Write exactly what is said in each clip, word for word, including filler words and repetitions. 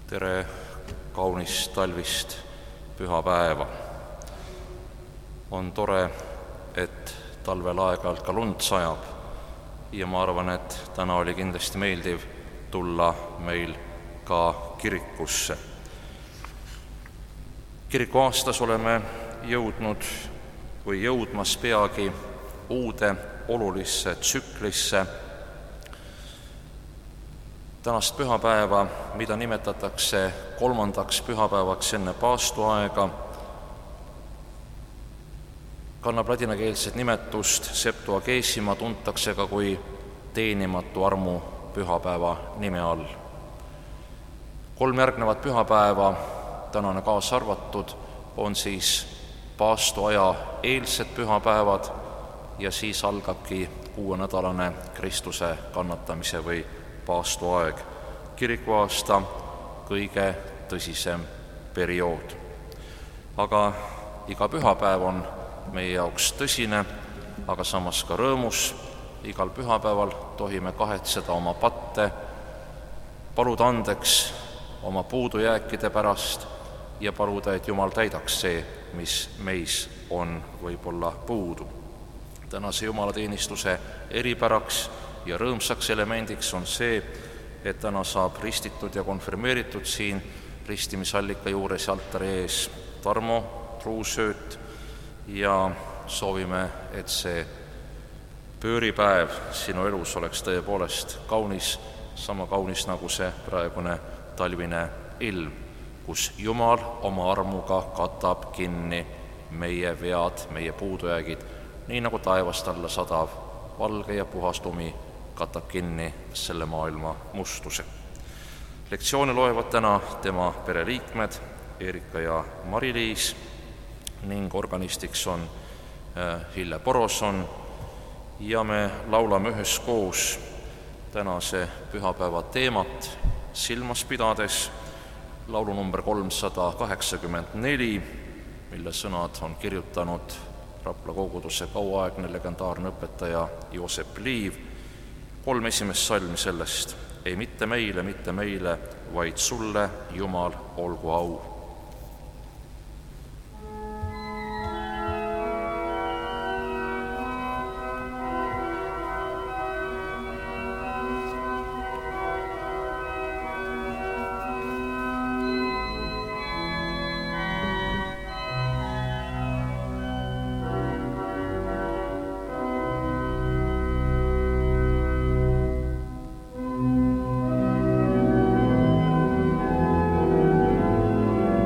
Tere kaunist talvist pühapäeva. On tore, et talvel aeg-ajalt ka lund sajab ja ma arvan, et täna oli kindlasti meeldiv tulla meil ka kirikusse. Kirikuaastas oleme jõudnud või jõudmas peagi uude olulisse tsüklisse. Tänast pühapäeva, mida nimetatakse kolmandaks pühapäevaks enne paastuaega, kannab ladinakeelset nimetust Septuagesima, tuntakse ka kui teenimatu armu pühapäeva nime all. Kolm järgnevat pühapäeva, tänane kaasa arvatud, on siis paastuaja eelsed pühapäevad ja siis algabki kuuenädalane Kristuse kannatamise või paastuaeg, kirikuaasta kõige tõsisem periood. Aga iga pühapäev on meie jaoks tõsine, aga samas ka rõõmus. Igal pühapäeval tohime kahetseda oma patte, paluda andeks oma puudujääkide pärast ja paluda, et Jumal täidaks see, mis meis on võib-olla puudu. Tänase jumalateenistuse eripäraks ja rõõmsaks elemendiks on see, et täna saab ristitud ja konfirmeeritud siin ristimisallika juures ja altari ees Tarmo truusööt ja soovime, et see pööripäev sinu elus oleks tõepoolest kaunis, sama kaunis nagu see praegune talvine ilm, kus Jumal oma armuga katab kinni meie vead, meie puudujäägid, nii nagu taevast alla sadav valge ja puhas lumi katab kinni selle maailma mustuse. Lektsioone loevad täna tema pereliikmed Erika ja Mari-Liis ning organistiks on Hille Poroson ja me laulame üheskoos tänase pühapäeva teemat silmas pidades laulu number kolmsada kaheksakümmend neli, mille sõnad on kirjutanud Rapla koguduse kauaaegne legendaarne õpetaja Joosep Liiv. Kolm esimest salmi sellest: ei mitte meile, mitte meile, vaid sulle, Jumal, olgu au. Thank you.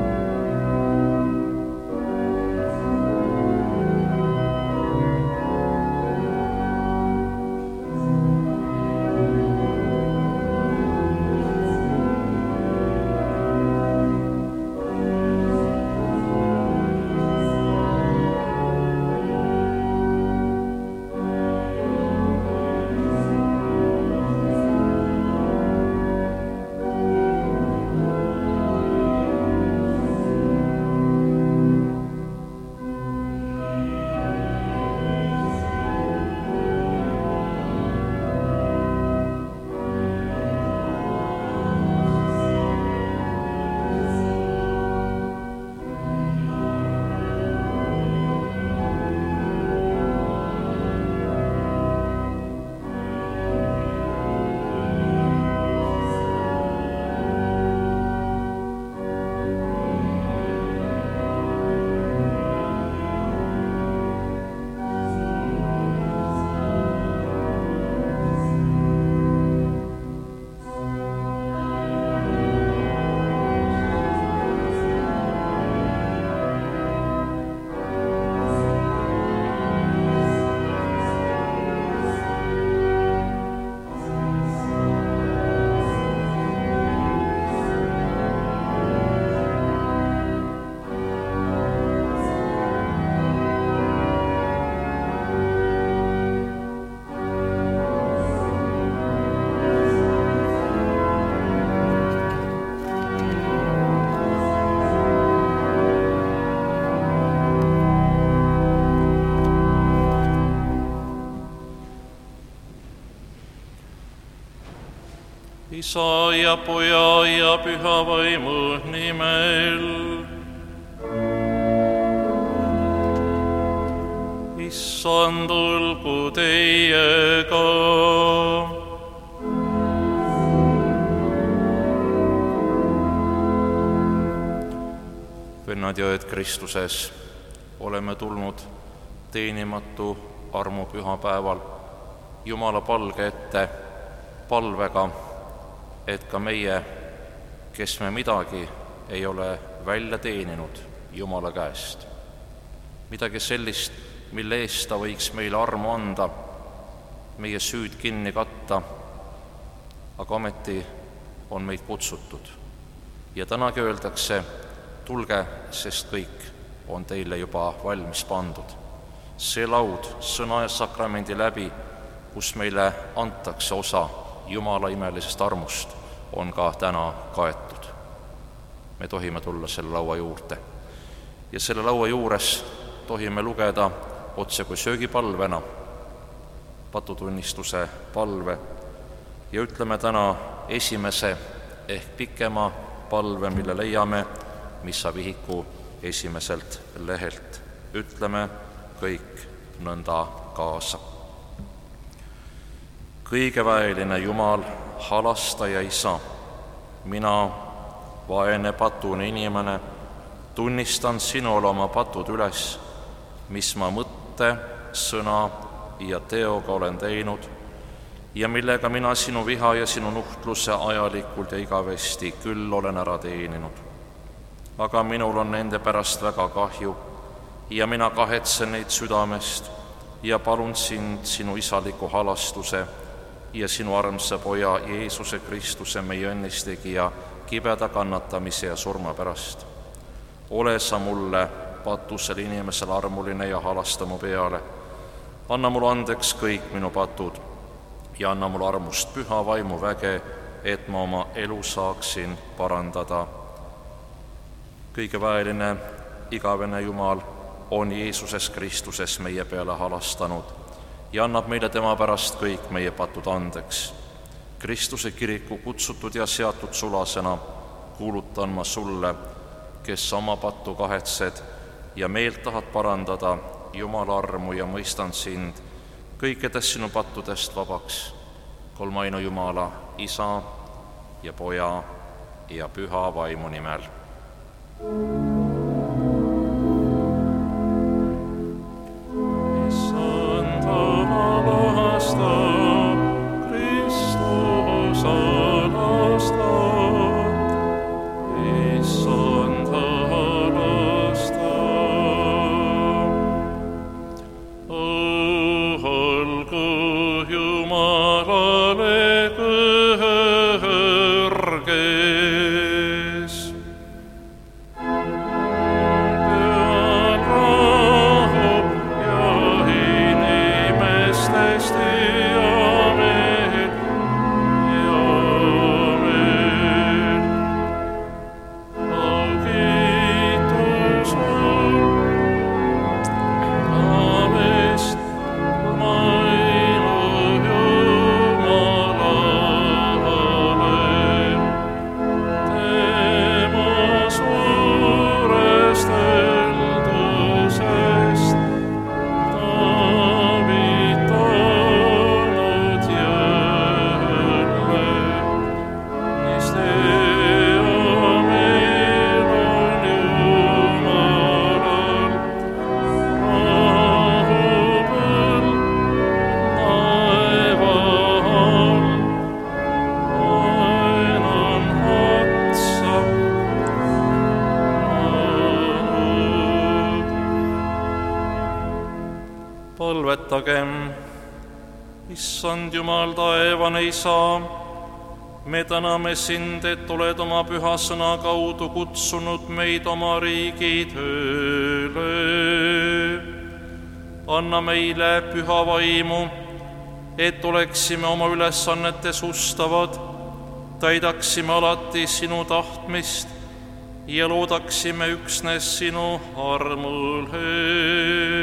Isa ja Poja ja Püha Vaimu nimel. Issand olgu teiega. Vennad ja õed Kristuses, oleme tulnud teenimatu armu pühapäeval Jumala palge ette palvega, et ka meie, kes me midagi ei ole välja teeninud Jumala käest, midagi sellist, mille eest ta võiks meile armu anda, meie süüd kinni katta, aga ometi on meid kutsutud. Ja tänagi öeldakse, tulge, sest kõik on teile juba valmis pandud. See laud sõna ja sakramendi läbi, kus meile antakse osa Jumala imelisest armust, on ka täna kaetud. Me tohime tulla selle laua juurde. Ja selle laua juures tohime lugeda otse kui söögipalvena patutunnistuse palve ja ütleme täna esimese ehk pikema palve, mille leiame missa vihiku esimeselt lehelt. Ütleme kõik nõnda kaasa. Kõigeväeline Jumal, halastaja Isa, mina, vaene patune inimene, tunnistan sinule oma patud üles, mis ma mõtte, sõna ja teoga olen teinud ja millega mina sinu viha ja sinu nuhtluse ajalikult ja igavesti küll olen ära teeninud. Aga minul on nende pärast väga kahju ja mina kahetsen neid südamest ja palun sind sinu isaliku halastuse ja sinu armsa Poja Jeesuse Kristuse, meie õnnistegija, kibeda kannatamise ja surma pärast. Ole sa mulle, patusel inimesel, armuline ja halasta mu peale. Anna mulle andeks kõik minu patud ja anna mulle armust püha vaimu väge, et ma oma elu saaksin parandada. Kõigeväeline, igavene Jumal on Jeesuses Kristuses meie peale halastanud ja annab meile tema pärast kõik meie patud andeks. Kristuse kiriku kutsutud ja seatud sulasena kuulutan ma sulle, kes oma pattu kahetsed ja meelt tahad parandada, Jumala armu ja mõistan sind kõikidest sinu pattudest vabaks, kolmainu Jumala, Isa ja Poja ja Püha Vaimu nimel. Palvetagem. Issand Jumal, taevane Isa, me täname sind, et oled oma püha sõna kaudu kutsunud meid oma riigi tööle. Anna meile püha vaimu, et oleksime oma ülesannetes ustavad, täidaksime alati sinu tahtmist ja loodaksime üksnes sinu armule,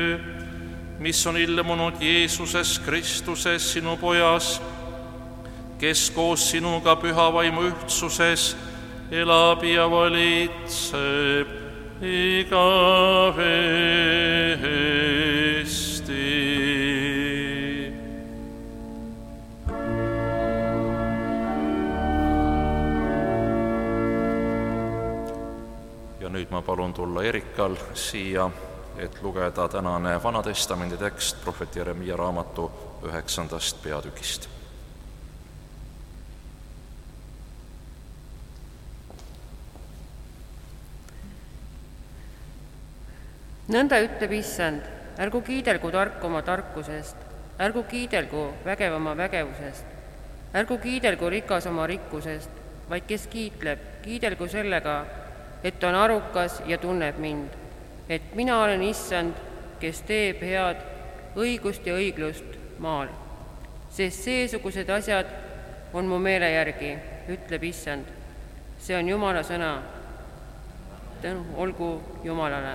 mis on ilmunud Jeesuses Kristuses, sinu Pojas, kes koos sinuga püha vaimu ühtsuses elab ja valitseb igavesti. Ja nüüd ma palun tulla Erikal siia, et lugeda tänane Vanatestamendi tekst prohvet Jeremiia raamatu üheksandast peatükist. Nõnda ütleb Issand, ärgu kiidelgu tark oma tarkusest, ärgu kiidelgu vägev oma vägevusest, ärgu kiidelgu rikas oma rikkusest, vaid kes kiitleb, kiidelgu sellega, et on arukas ja tunneb mind, et mina olen Issand, kes teeb head, õigust ja õiglust maal. Sest seesugused asjad on mu meele järgi, ütleb Issand. See on Jumala sõna. Tänu olgu Jumalale.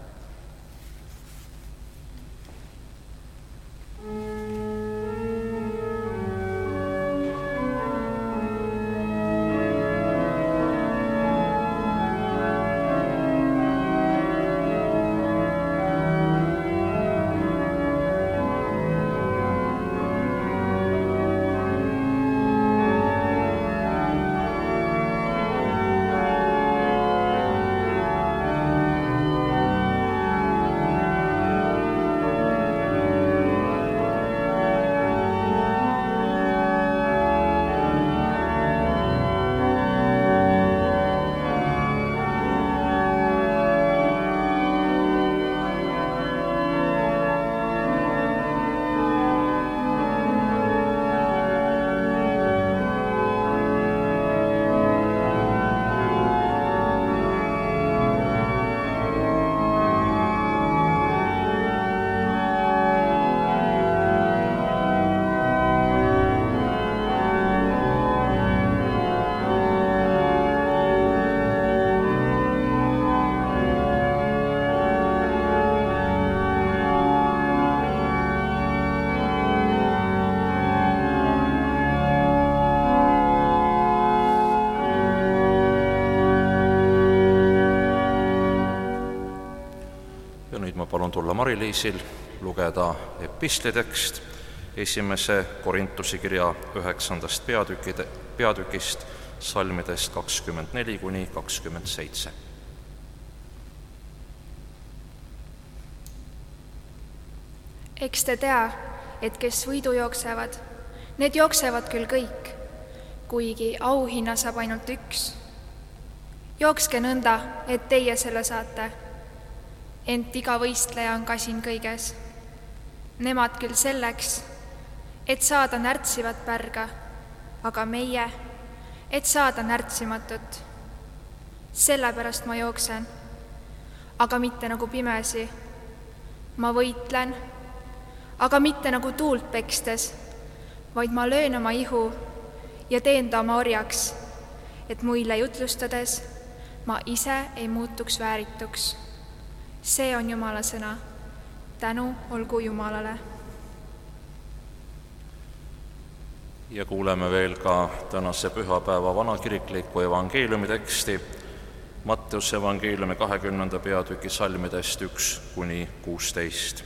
Palun tulla Mari-Liisil lugeda epistlitekst esimese Korintuse kirja üheksandast peatükist, salmidest kakskümmend neli kuni kakskümmend seitse. Eks te tea, et kes võidu jooksevad, need jooksevad küll kõik, kuigi auhinna saab ainult üks. Jookske nõnda, et teie selle saate. Ent iga võistleja on kasin kõiges. Nemad küll selleks, et saada närtsivat pärga, aga meie, et saada närtsimatut. Sellepärast ma jooksen, aga mitte nagu pimesi. Ma võitlen, aga mitte nagu tuult pekstes, vaid ma löön oma ihu ja teen ta oma orjaks, et muille jutlustades ma ise ei muutuks väärituks. See on Jumala sõna. Tänu olgu Jumalale. Ja kuuleme veel ka tänase pühapäeva vanakirikliku evangeeliumi teksti Matteuse evangeeliumi kahekümnenda peatüki salmidest üks kuni kuusteist.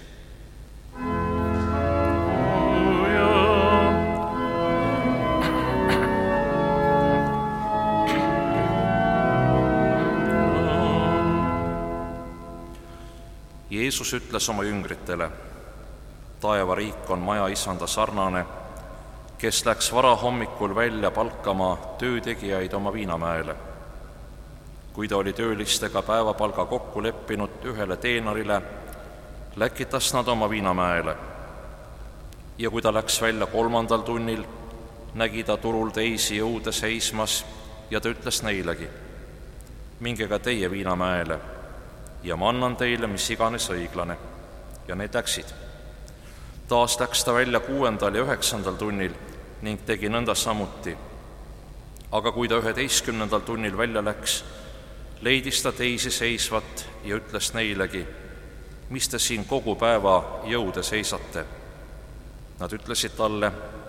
Jeesus ütles oma jüngritele, taevariik on maja isanda sarnane, kes läks varahommikul välja palkama töötegijaid oma viinamäele. Kui ta oli töölistega päevapalga kokku leppinud ühele teenarile, läkitas nad oma viinamäele. Ja kui ta läks välja kolmandal tunnil, nägi ta turul teisi jõude seismas ja ta ütles neilegi, minge ka teie viinamäele ja ma annan teile, mis iganes õiglane. Ja need läksid. Taas läks ta välja kuuendal ja üheksandal tunnil ning tegi nõnda samuti. Aga kui ta üheteistkümnendal tunnil välja läks, leidis ta teisi seisvat ja ütles neilegi, mis te siin kogu päeva jõude seisate? Nad ütlesid talle,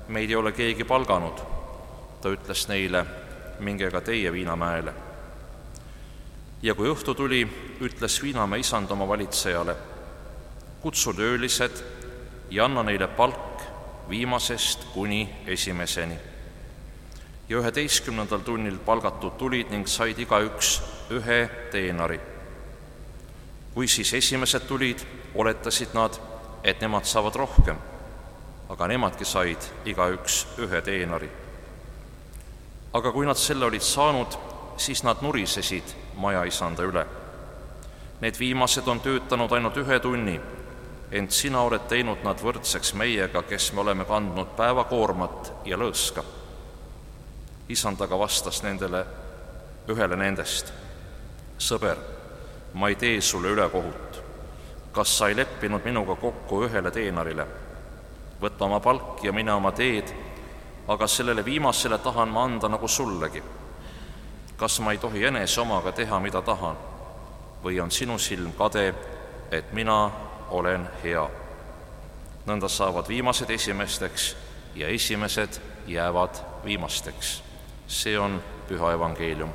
meid ei ole keegi palganud. Ta ütles neile, minge ka teie Viinamäele. Ja kui õhtu tuli, ütles Viinamäe isand oma valitsejale, kutsu töölised ja anna neile palk viimasest kuni esimeseni. Ja üheteistkümnendal tunnil palgatud tulid ning said igaüks ühe teenari. Kui siis esimesed tulid, oletasid nad, et nemad saavad rohkem, aga nemadki said igaüks ühe teenari. Aga kui nad selle olid saanud, siis nad nurisesid majaisanda üle. Need viimased on töötanud ainult ühe tunni, ent sina oled teinud nad võrdseks meiega, kes me oleme kandnud päevakoormat ja lõõska. Isand aga vastas nendele ühele nendest, sõber, ma ei tee sulle ülekohut. Kas sa ei leppinud minuga kokku ühele teenarile? Võta oma palk ja mine oma teed, aga sellele viimasele tahan ma anda nagu sullegi. Kas ma ei tohi enese omaga teha, mida tahan? Või on sinu silm kade, et mina olen hea? Nõnda saavad viimased esimesteks ja esimesed jäävad viimasteks. See on püha evangeelium.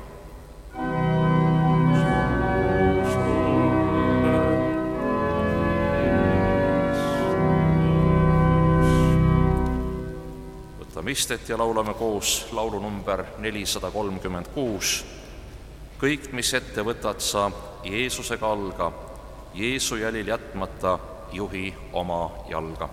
Võtame istet ja laulame koos laulu number nelisada kolmkümmend kuus. Kõik, mis ette võtad sa, Jeesusega alga, Jeesu jälil jätmata juhi oma jalga.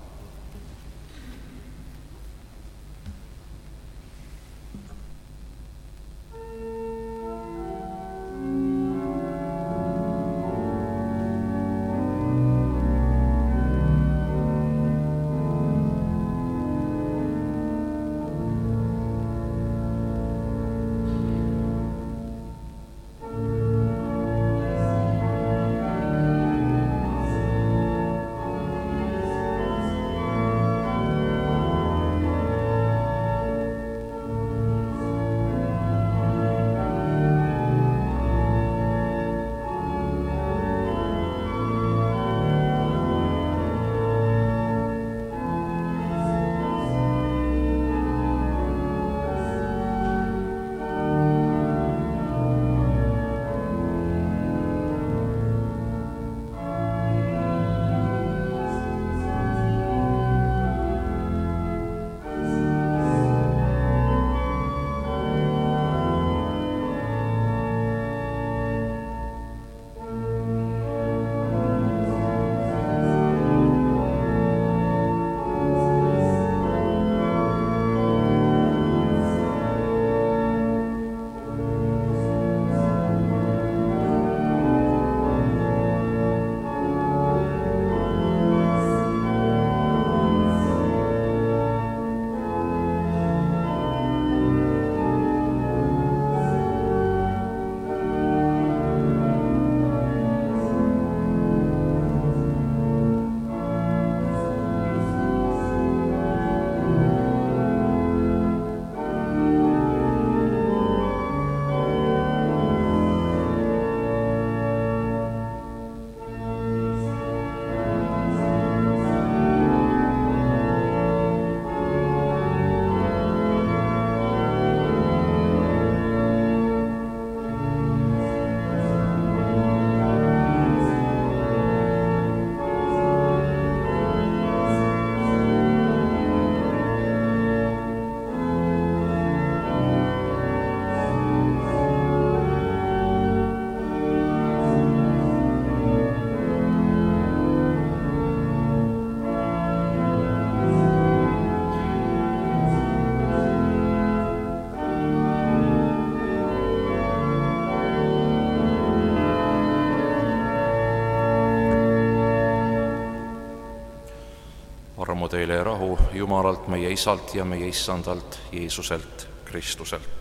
Armu teile ja rahu Jumalalt, meie Isalt ja meie Issandalt, Jeesuselt Kristuselt.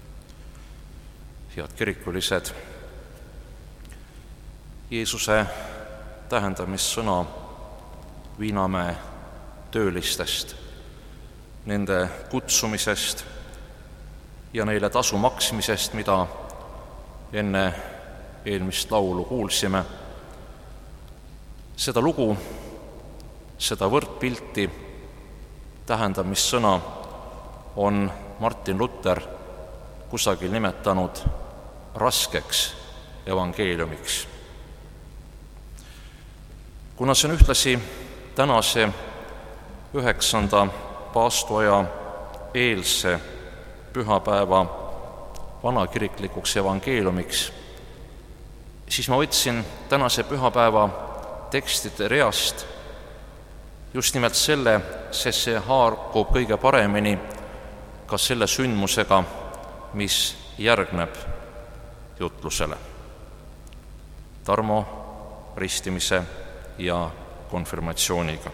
Head kirikulised, Jeesuse tähendamissõna Viinamäe töölistest, nende kutsumisest ja neile tasu maksmisest, mida enne eelmist laulu kuulsime. Seda lugu, seda võrdpilti tähendamissõna on Martin Luther kusagil nimetanud raskeks evangeeliumiks. Kuna see on ühtlasi tänase üheksanda paastuaja eelse pühapäeva vanakiriklikuks evangeeliumiks, siis ma võtsin tänase pühapäeva tekstide reast just nimelt selle, sest see haakub kõige paremini ka selle sündmusega, mis järgneb jutlusele, Tarmo ristimise ja konfirmatsiooniga.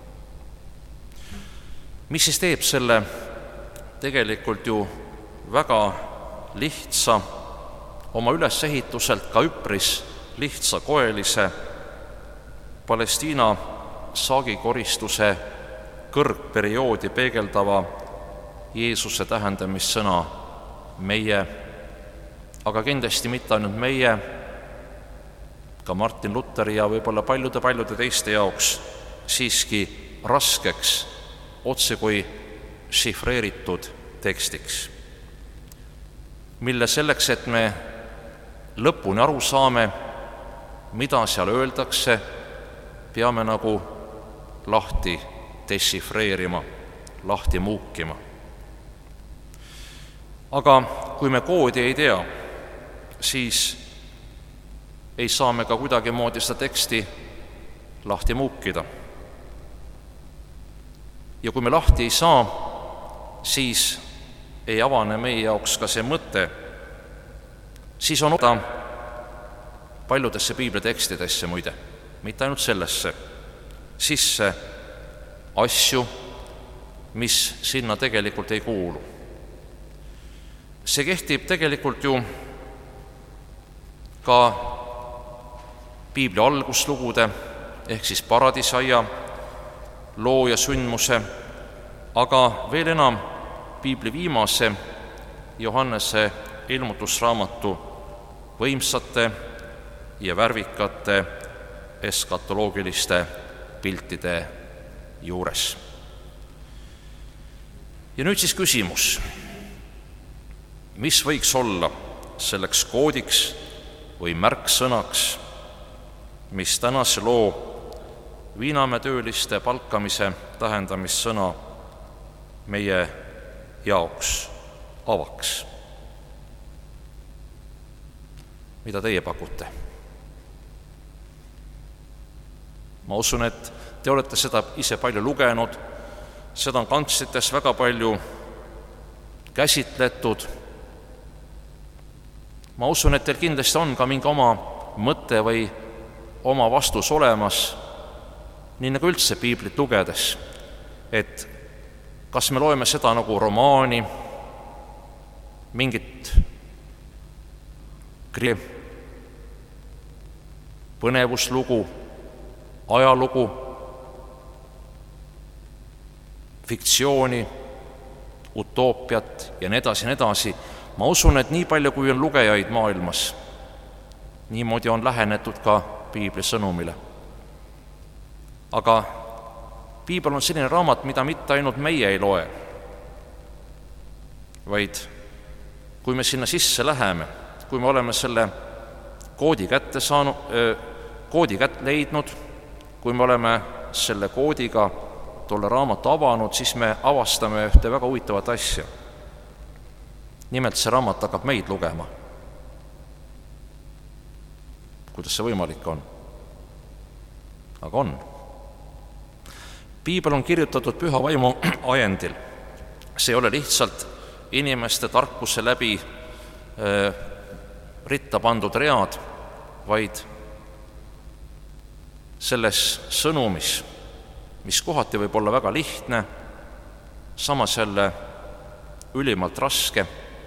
Mis siis teeb selle tegelikult ju väga lihtsa, oma ülesehituselt ka üpris lihtsakoelise Palestiina saagikoristuse kõrgperioodi peegeldava Jeesuse tähendamissõna meie, aga kindlasti mitte ainult meie, ka Martin Lutheri ja võib-olla paljude-paljude teiste jaoks siiski raskeks, otse kui šifreeritud tekstiks, mille selleks, et me lõpuni aru saame, mida seal öeldakse, peame nagu lahti dešifreerima, lahti muukima. Aga kui me koodi ei tea, siis ei saa me ka kuidagimoodi seda teksti lahti muukida. Ja kui me lahti ei saa, siis ei avane meie jaoks ka see mõte, siis on oda paljudesse piiblitekstidesse muide, mitte ainult sellesse, sisse asju, mis sinna tegelikult ei kuulu. See kehtib tegelikult ju ka piibli alguslugude ehk siis paradiisaia loo ja sündmuse, aga veel enam piibli viimase Johannese ilmutusraamatu võimsate ja värvikate eskatoloogiliste piltide juures. Ja nüüd siis küsimus, mis võiks olla selleks koodiks või märksõnaks, mis tänase loo viinamäetööliste palkamise tähendamissõna meie jaoks avaks? Mida teie pakute? Ma usun, et te olete seda ise palju lugenud, seda on kantslites väga palju käsitletud. Ma usun, et teil kindlasti on ka mingi oma mõte või oma vastus olemas, nii nagu üldse piiblit lugedes, et kas me loeme seda nagu romaani, mingit kri-, põnevuslugu, ajalugu, fiktsiooni, utoopiat ja nii edasi, nii edasi. Ma usun, et nii palju, kui on lugejaid maailmas, niimoodi on lähenetud ka piibli sõnumile. Aga piibel on selline raamat, mida mitte ainult meie ei loe, vaid kui me sinna sisse läheme, kui me oleme selle koodi kätte saanud, koodi kätte leidnud, kui me oleme selle koodiga tolle raamatu avanud, siis me avastame ühte väga huvitavat asja. Nimelt see raamat hakkab meid lugema. Kuidas see võimalik on? Aga on. Piibel on kirjutatud püha vaimu ajendil. See ei ole lihtsalt inimeste tarkuse läbi äh, ritta pandud read, vaid selles sõnumis, mis kohati võib olla väga lihtne, samas jälle ülimalt raske,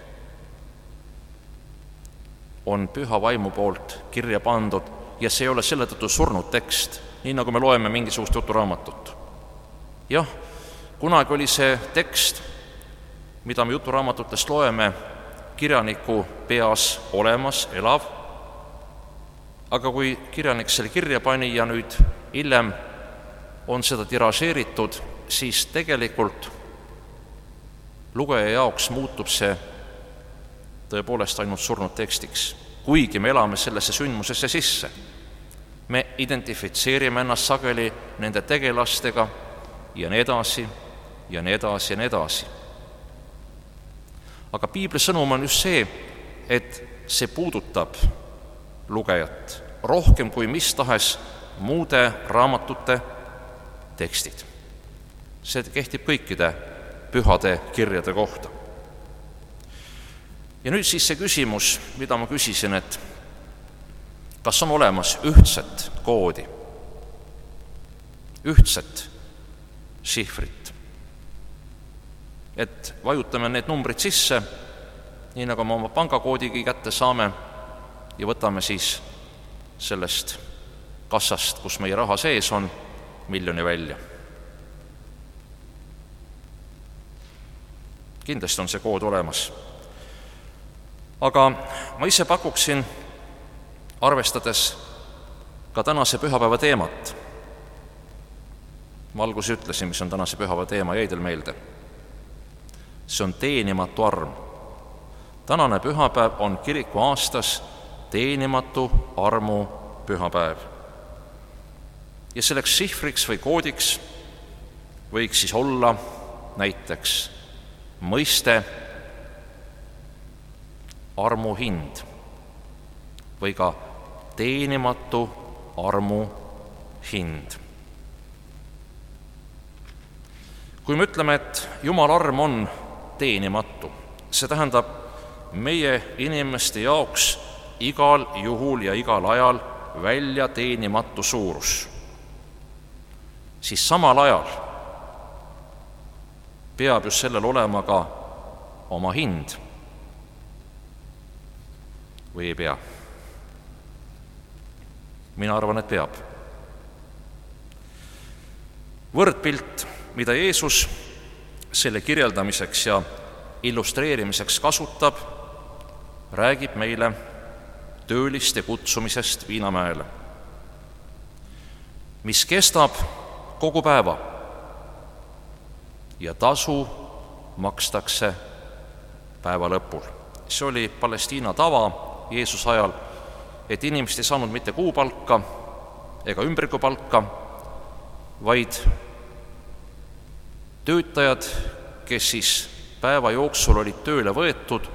on püha vaimu poolt kirja pandud ja see ei ole selle tõttu surnud tekst, nii nagu me loeme mingisugust juturaamatut. Jah, kunagi oli see tekst, mida me juturaamatutest loeme, kirjaniku peas olemas, elav, aga kui kirjanik selle kirja pani ja nüüd hiljem on seda tiražeeritud, siis tegelikult lugeja jaoks muutub see tõepoolest ainult surnud tekstiks, kuigi me elame sellesse sündmusesse sisse. Me identifitseerime ennast sageli nende tegelastega ja nii edasi ja nii edasi ja nii edasi. Aga piibli sõnum on just see, et see puudutab lugejat rohkem kui mis tahes muude raamatute tekstid. See kehtib kõikide pühade kirjade kohta. Ja nüüd siis see küsimus, mida ma küsisin, et kas on olemas ühtset koodi, ühtset šifrit, et vajutame need numbrid sisse, nii nagu me oma pangakoodigi kätte saame ja võtame siis sellest kassast, kus meie raha sees on, miljoni välja. Kindlasti on see kood olemas. Aga ma ise pakuksin, arvestades ka tänase pühapäeva teemat. Ma alguses ütlesin, mis on tänase pühapäeva teema, jäi teil meelde. See on teenimatu arm. Tänane pühapäev on kiriku aastas teenimatu armu pühapäev. Ja selleks šifriks või koodiks võiks siis olla näiteks mõiste armu hind või ka teenimatu armu hind. Kui me ütleme, et Jumala arm on teenimatu, see tähendab meie inimeste jaoks igal juhul ja igal ajal välja teenimatu suurus, siis samal ajal peab just sellel olema ka oma hind või ei pea? Mina arvan, et peab. Võrdpilt, mida Jeesus selle kirjeldamiseks ja illustreerimiseks kasutab, räägib meile tööliste kutsumisest Viinamäele, mis kestab kogu päeva ja tasu makstakse päeva lõpul. See oli Palestiina tava Jeesuse ajal, et inimesed ei saanud mitte kuupalka ega ümbrikupalka, vaid töötajad, kes siis päeva jooksul olid tööle võetud,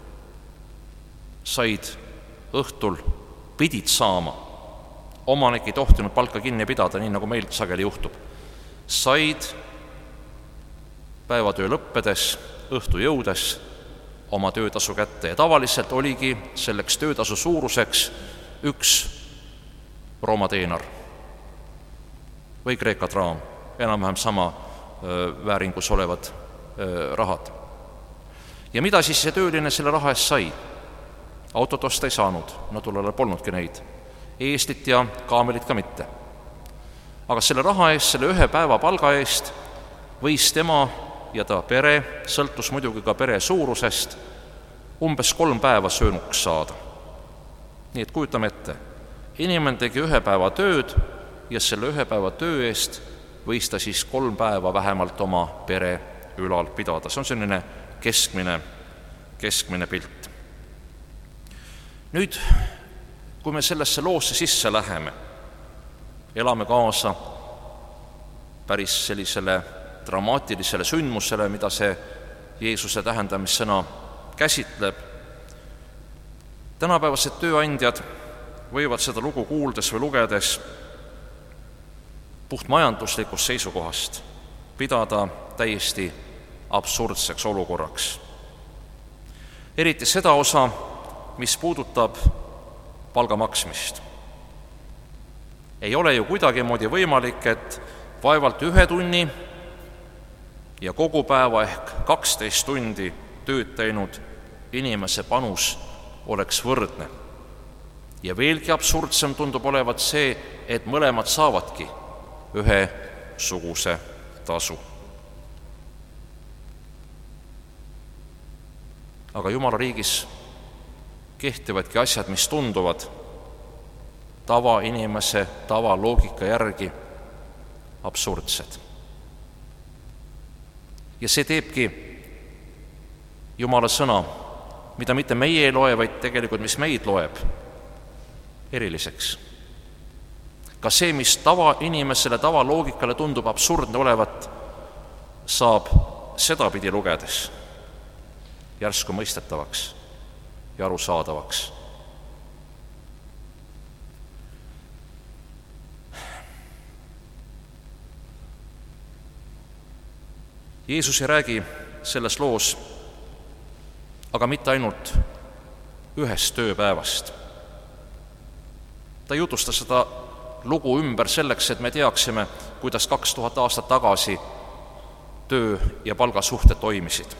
said õhtul, pidid saama, omanik ei tohtinud palka kinni pidada, nii nagu meil sageli juhtub, said päevatöö lõppedes, õhtu jõudes oma töötasu kätte ja tavaliselt oligi selleks töötasu suuruseks üks Rooma teenar või Kreeka traam, enam-vähem sama öö, vääringus olevad öö, rahad. Ja mida siis see tööline selle raha eest sai? Autot osta ei saanud, no tullele polnudki neid, Eestit ja kaamelit ka mitte. Aga selle raha eest, selle ühe päeva palga eest võis tema ja ta pere, sõltus muidugi ka pere suurusest, umbes kolm päeva söönuks saada. Nii et kujutame ette, inimene tegi ühe päeva tööd ja selle ühe päeva töö eest võis ta siis kolm päeva vähemalt oma pere ülal pidada. See on selline keskmine, keskmine pilt. Nüüd, kui me sellesse loosse sisse läheme, elame kaasa päris sellisele dramaatilisele sündmusele, mida see Jeesuse tähendamissõna käsitleb. Tänapäevased tööandjad võivad seda lugu kuuldes või lugedes puht majanduslikust seisukohast pidada täiesti absurdseks olukorraks. Eriti seda osa, mis puudutab palga maksmist. Ei ole ju kuidagi moodi võimalik, et vaevalt ühe tunni ja kogu päeva ehk kaksteist tundi tööd teinud inimese panus oleks võrdne. Ja veelgi absurdsem tundub olevat see, et mõlemad saavadki ühe suguse tasu. Aga Jumala riigis kehtivadki asjad, mis tunduvad tava inimese, tava loogika järgi absurdsed. ja see teebki Jumala sõna, mida mitte meie ei loe, vaid tegelikult, mis meid loeb, eriliseks. Ka see, mis tavainimesele, tavaloogikale tundub absurdne olevat, saab sedapidi lugedes järsku mõistetavaks ja arusaadavaks. Jeesus ei räägi selles loos aga mitte ainult ühest tööpäevast. Ta ei jutusta seda lugu ümber selleks, et me teaksime, kuidas kaks tuhat aastat tagasi töö- ja palgasuhted toimisid.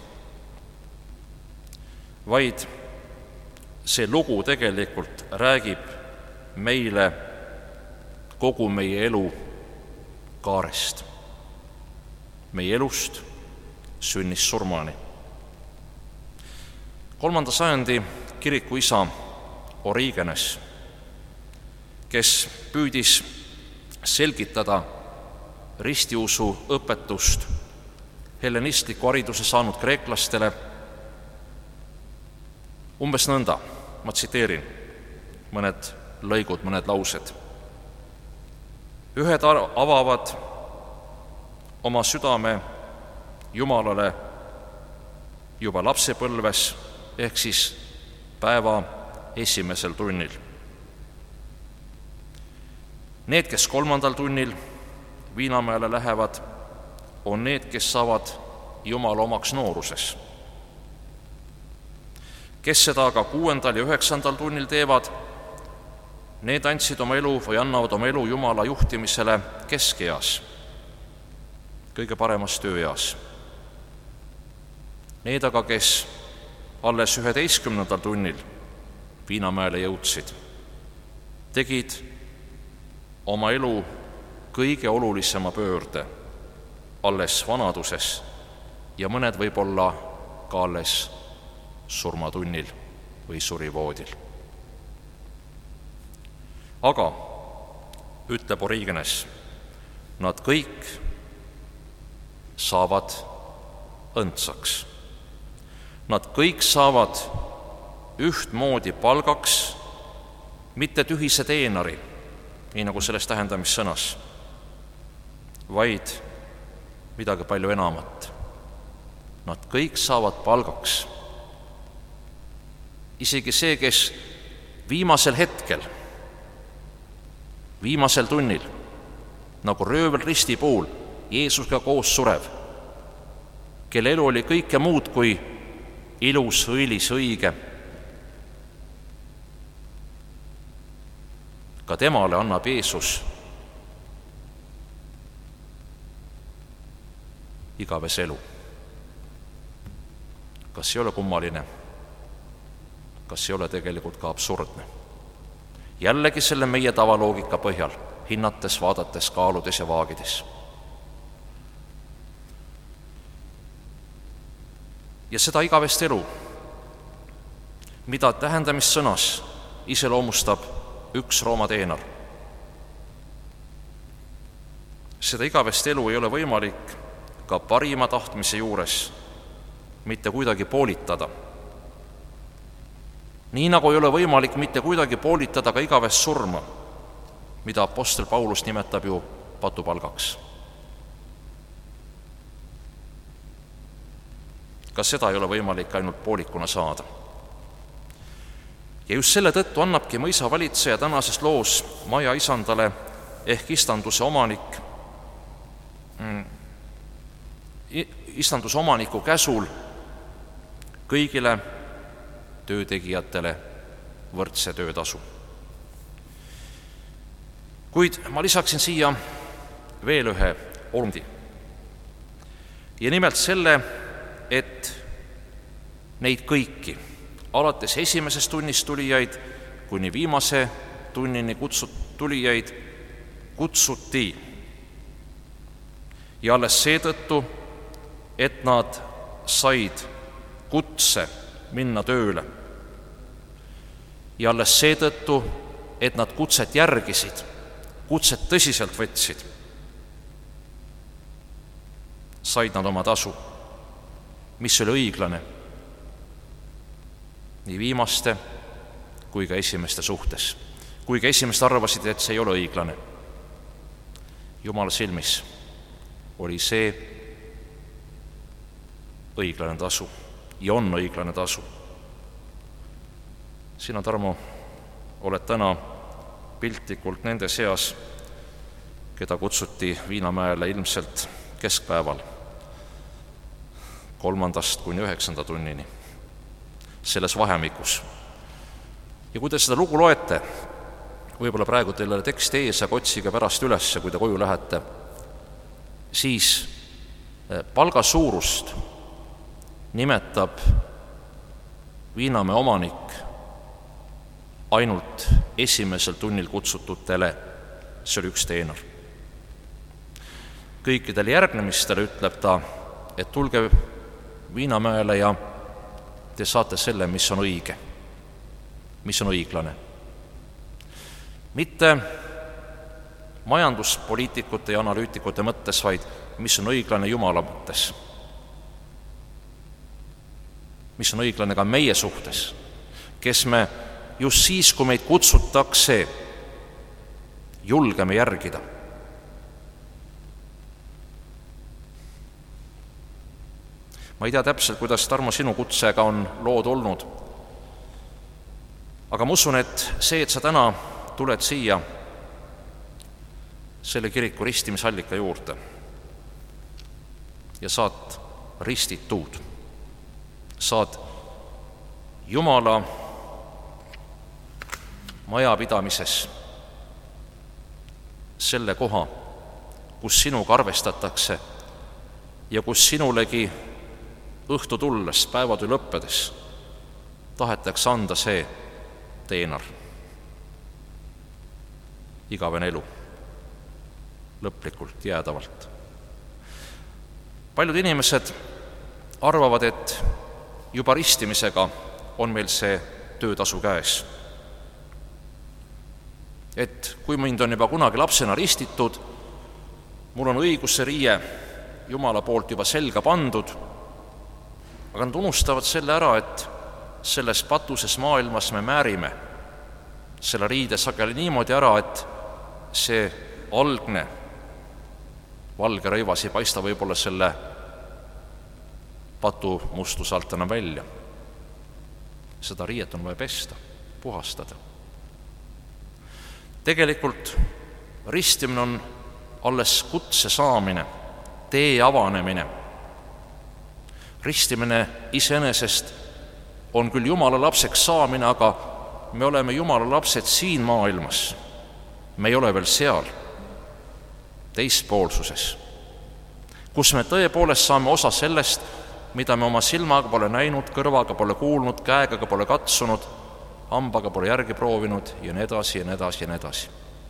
Vaid see lugu tegelikult räägib meile kogu meie elu kaarest. Meie elust sünnis surmani. Kolmanda sajandi kirikuisa Origenes, kes püüdis selgitada ristiusu õpetust hellenistliku hariduse saanud kreeklastele umbes nõnda, ma tsiteerin mõned lõigud, mõned laused. Ühed avavad oma südame Jumalale juba lapsepõlves, ehk siis päeva esimesel tunnil. Need, kes kolmandal tunnil Viinamäele lähevad, on need, kes saavad Jumala omaks nooruses. Kes seda aga kuuendal ja üheksandal tunnil teevad, need andsid oma elu või annavad oma elu Jumala juhtimisele keskeas, kõige paremas tööeas. Need aga, kes alles üheteistkümnendal tunnil Viinamäele jõudsid, tegid oma elu kõige olulisema pöörde alles vanaduses ja mõned võib-olla ka alles surmatunnil või surivoodil. Aga, ütleb Origenes, nad kõik saavad õndsaks. Nad kõik saavad ühtmoodi palgaks, mitte tühise teenari, nii nagu selles tähendamissõnas, vaid midagi palju enamat. Nad kõik saavad palgaks. Isegi see, kes viimasel hetkel, viimasel tunnil, nagu röövel risti puul, Jeesusega koos surev, kelle elu oli kõike muud kui ilus, õilis, õige. Ka temale annab Jeesus igaves elu. Kas ei ole kummaline? Kas ei ole tegelikult ka absurdne? Jällegi selle meie tavaloogika põhjal, hinnates, vaadates, kaaludes ja vaagides. Ja seda igavest elu, mida tähendamissõnas iseloomustab üks Rooma teenar. Seda igavest elu ei ole võimalik ka parima tahtmise juures mitte kuidagi poolitada. Nii nagu ei ole võimalik mitte kuidagi poolitada ka igavest surma, mida apostel Paulus nimetab ju patupalgaks. Ka seda ei ole võimalik ainult poolikuna saada. Ja just selle tõttu annabki mõisa valitseja tänases loos maja isandale ehk istanduse omanik, istanduse omaniku käsul kõigile töötegijatele võrdse töötasu. Kuid ma lisaksin siia veel ühe olundi. Ja nimelt selle, et neid kõiki, alates esimesest tunnist tulijaid kuni viimase tunnini kutsut, tulijaid kutsuti. Ja alles seetõttu, et nad said kutse minna tööle. Ja alles seetõttu, et nad kutset järgisid, kutset tõsiselt võtsid, said nad oma tasu. mis oli õiglane nii viimaste kui ka esimeste suhtes. Kuigi esimesed arvasid, et see ei ole õiglane. Jumala silmis oli see õiglane tasu ja on õiglane tasu. Sina, Tarmo, oled täna piltlikult nende seas, keda kutsuti Viinamäele ilmselt keskpäeval, kolmandast kuni üheksanda tunnini, selles vahemikus. Ja kui te seda lugu loete, võib-olla praegu teil oli tekst ees, aga otsige pärast üles, kui te koju lähete, siis palga suurust nimetab Viinamäe omanik ainult esimesel tunnil kutsututele, see oli üks teenar. Kõikidele järgnemistele ütleb ta, et tulge Viinamäele ja te saate selle, mis on õige, mis on õiglane. Mitte majanduspoliitikute ja analüütikute mõttes, vaid mis on õiglane Jumala mõttes. Mis on õiglane ka meie suhtes, kes me just siis, kui meid kutsutakse, julgeme järgida. Ma ei tea täpselt, kuidas, Tarmo, sinu kutsega on lood olnud, aga ma usun, et see, et sa täna tuled siia selle kiriku ristimisallika juurde ja saad ristitud, saad Jumala majapidamises selle koha, kus sinuga arvestatakse ja kus sinulegi õhtu tulles, päevatöö lõppedes tahetakse anda see teenar, igavene elu, lõplikult, jäädavalt. Paljud inimesed arvavad, et juba ristimisega on meil see töötasu käes. Et kui mind on juba kunagi lapsena ristitud, mul on õigus see riie Jumala poolt juba selga pandud, aga nad unustavad selle ära, et selles patuses maailmas me määrime selle riide sageli niimoodi ära, et see algne valge rõivas ei paista võib-olla selle patu mustuse alt enam välja. Seda riiet on vaja pesta, puhastada. Tegelikult ristimine on alles kutse saamine, tee avanemine. Ristimine iseenesest on küll Jumala lapseks saamine, aga me oleme Jumala lapsed siin maailmas. Me ei ole veel seal, teispoolsuses, kus me tõepoolest saame osa sellest, mida me oma silmaga pole näinud, kõrvaga pole kuulnud, käega pole katsunud, hambaga pole järgi proovinud ja nii edasi ja nii edasi ja nii edasi.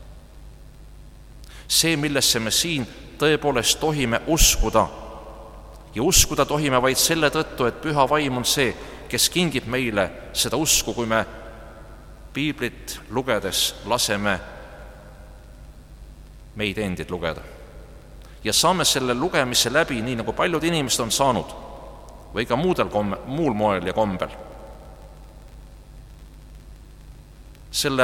See, millesse me siin tõepoolest tohime uskuda, ja uskuda tohime vaid selle tõttu, et püha vaim on see, kes kingib meile seda usku, kui me piiblit lugedes laseme meid endid lugeda. Ja saame selle lugemise läbi, nii nagu paljud inimesed on saanud, või ka muudel komme, muul moel ja kombel. Selle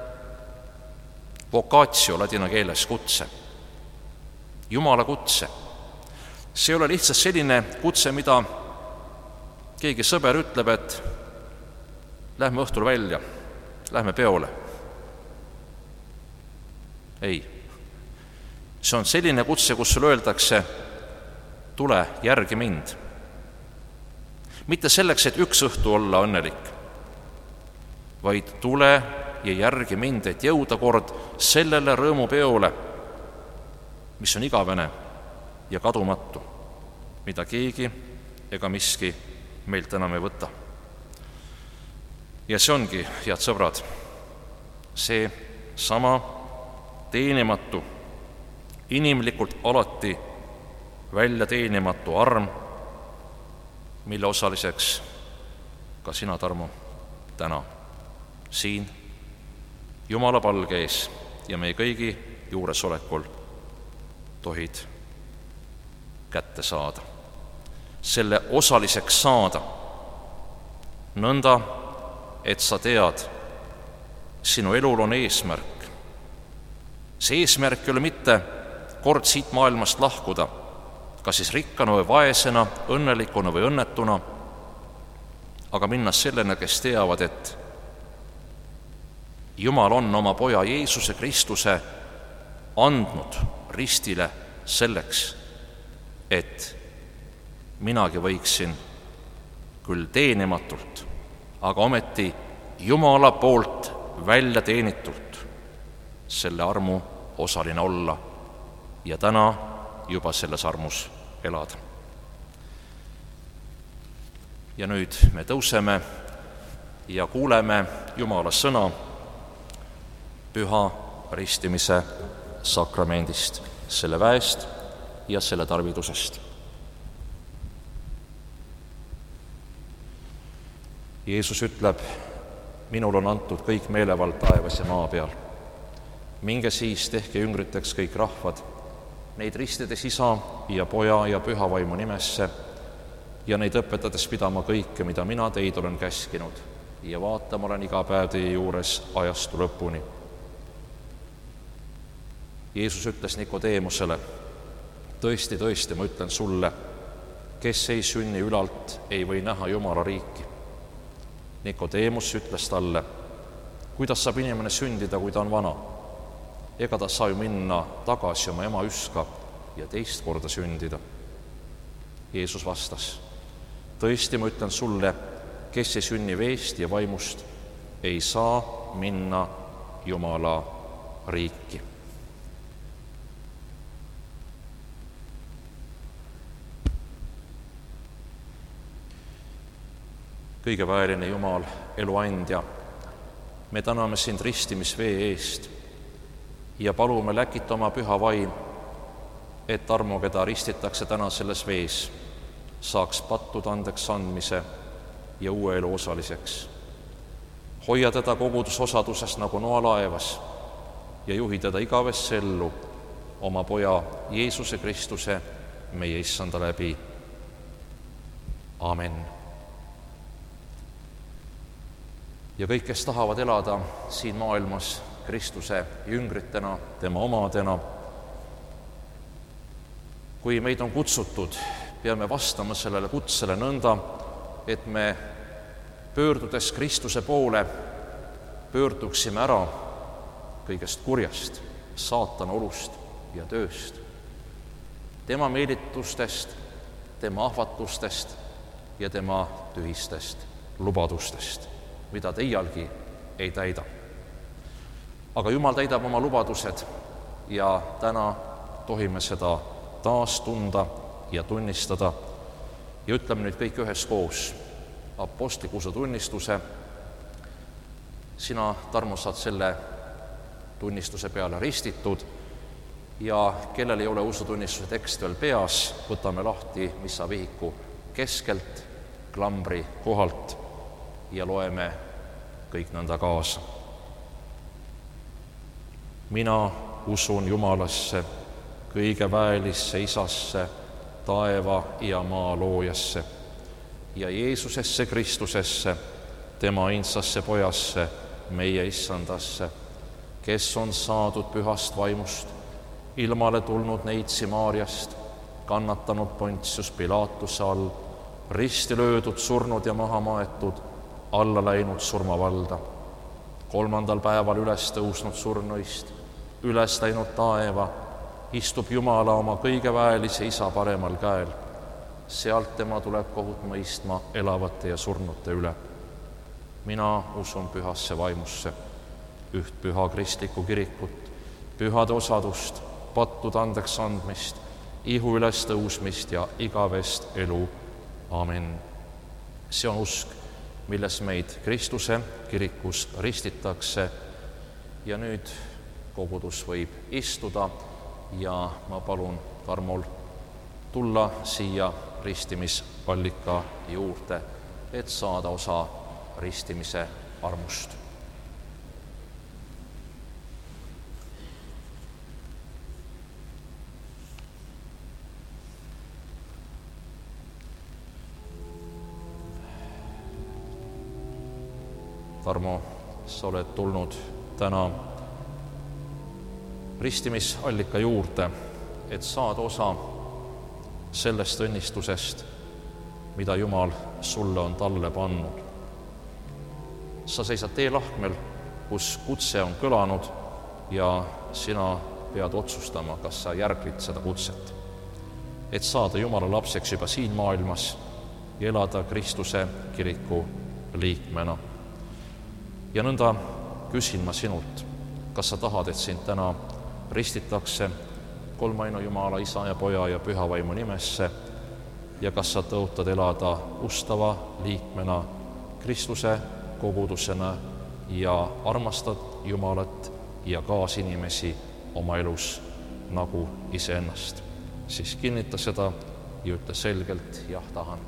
vocatio ladina keeles kutse, Jumala kutse, see ei ole lihtsalt selline kutse, mida keegi sõber ütleb, et lähme õhtul välja, lähme peole. Ei. See on selline kutse, kus sulle öeldakse, tule, järgi mind. Mitte selleks, et üks õhtu olla õnnelik, vaid tule ja järgi mind, et jõuda kord sellele rõõmupeole, mis on igavene ja kadumatu, mida keegi ega miski meilt enam ei võta. Ja see ongi, head sõbrad, see sama teenimatu, inimlikult alati välja teenimatu arm, mille osaliseks ka sina, Tarmo, täna siin Jumala palge ees ja meie kõigi juuresolekul tohid kätte saada. selle osaliseks saada, nõnda, et sa tead, sinu elul on eesmärk. See eesmärk ei ole mitte kord siit maailmast lahkuda, kas siis rikkana või vaesena, õnnelikuna või õnnetuna, aga minna sellena, kes teavad, et Jumal on oma poja Jeesuse Kristuse andnud ristile selleks, et minagi võiksin küll teenimatult, aga ometi Jumala poolt välja teenitult selle armu osaline olla ja täna juba selles armus elada. Ja nüüd me tõuseme ja kuuleme Jumala sõna püha ristimise sakramendist, selle väest ja selle tarvidusest. Jeesus ütleb, minul on antud kõik meelevald taevas ja maa peal. Minge siis, tehke jüngriteks kõik rahvad, neid ristides Isa ja Poja ja Püha Vaimu nimesse ja neid õpetades pidama kõike, mida mina teid olen käskinud, ja vaata, ma olen iga päev teie juures ajastu lõpuni. Jeesus ütles Nikodeemusele, tõesti, tõesti, ma ütlen sulle, kes ei sünni ülalt, ei või näha Jumala riiki. Nikodeemus ütles talle, kuidas saab inimene sündida, kui ta on vana? Ega ta saa ju minna tagasi oma ema üska ja teist korda sündida. Jeesus vastas, tõesti, ma ütlen sulle, kes ei sünni veest ja vaimust, ei saa minna Jumala riiki. Kõige väeline Jumal, eluandja, me täname sind ristimisvee eest ja palume läkita oma püha vaim, et armu, keda ristitakse täna selles vees, saaks pattuda andeks andmise ja uue elu osaliseks. Hoia teda kogudusosadusest nagu noa laevas ja juhi teda igavesse ellu oma poja Jeesuse Kristuse, meie Issanda läbi. Amen. Ja kõik, kes tahavad elada siin maailmas Kristuse jüngritena, tema omadena, kui meid on kutsutud, peame vastama sellele kutsele nõnda, et me pöördudes Kristuse poole pöörduksime ära kõigest kurjast, saatana olust ja tööst, tema meelitustest, tema ahvatlustest ja tema tühistest lubadustest, mida ta iialgi ei täida. Aga Jumal täidab oma lubadused ja täna tohime seda taas tunda ja tunnistada ja ütleme nüüd kõik üheskoos apostliku usutunnistuse. Sina, Tarmo, saad selle tunnistuse peale ristitud ja kellel ei ole usutunnistuse tekst veel peas, võtame lahti missavihiku keskelt, klambri kohalt ja loeme kõik nõnda kaasa. Mina usun Jumalasse, kõige väelisse Isasse, taeva ja maa loojasse ja Jeesusesse Kristusesse, tema ainsasse Pojasse, meie Issandasse, kes on saadud pühast vaimust, ilmale tulnud neitsi Maarjast, kannatanud Pontius Pilatuse all, risti löödud, surnud ja maha maetud, alla läinud surmavalda, kolmandal päeval üles tõusnud surnuist, üles läinud taeva, istub Jumala oma kõige väelise Isa paremal käel. Sealt tema tuleb kohut mõistma elavate ja surnute üle. Mina usun pühasse vaimusse, üht püha kristlikku kirikut, pühade osadust, pattude andeks andmist, ihu üles tõusmist ja igavest elu. Amen. See on usk, milles meid Kristuse kirikus ristitakse ja nüüd kogudus võib istuda ja ma palun Tarmol tulla siia ristimispallika juurde, et saada osa ristimise armust. Tarmo, sa oled tulnud täna ristimisallika juurde, et saada osa sellest õnnistusest, mida Jumal sulle on talle pannud. Sa seisad teelahkmel, kus kutse on kõlanud ja sina pead otsustama, kas sa järgid seda kutset, et saada Jumala lapseks juba siin maailmas ja elada Kristuse kiriku liikmena. Ja nõnda küsin ma sinult, kas sa tahad, et sind täna ristitakse kolmainu Jumala, Isa ja Poja ja Püha Vaimu nimesse ja kas sa tõotad elada ustava liikmena Kristuse kogudusena ja armastad Jumalat ja kaasinimesi oma elus nagu iseennast. Siis kinnita seda ja ütle selgelt, jah, tahan.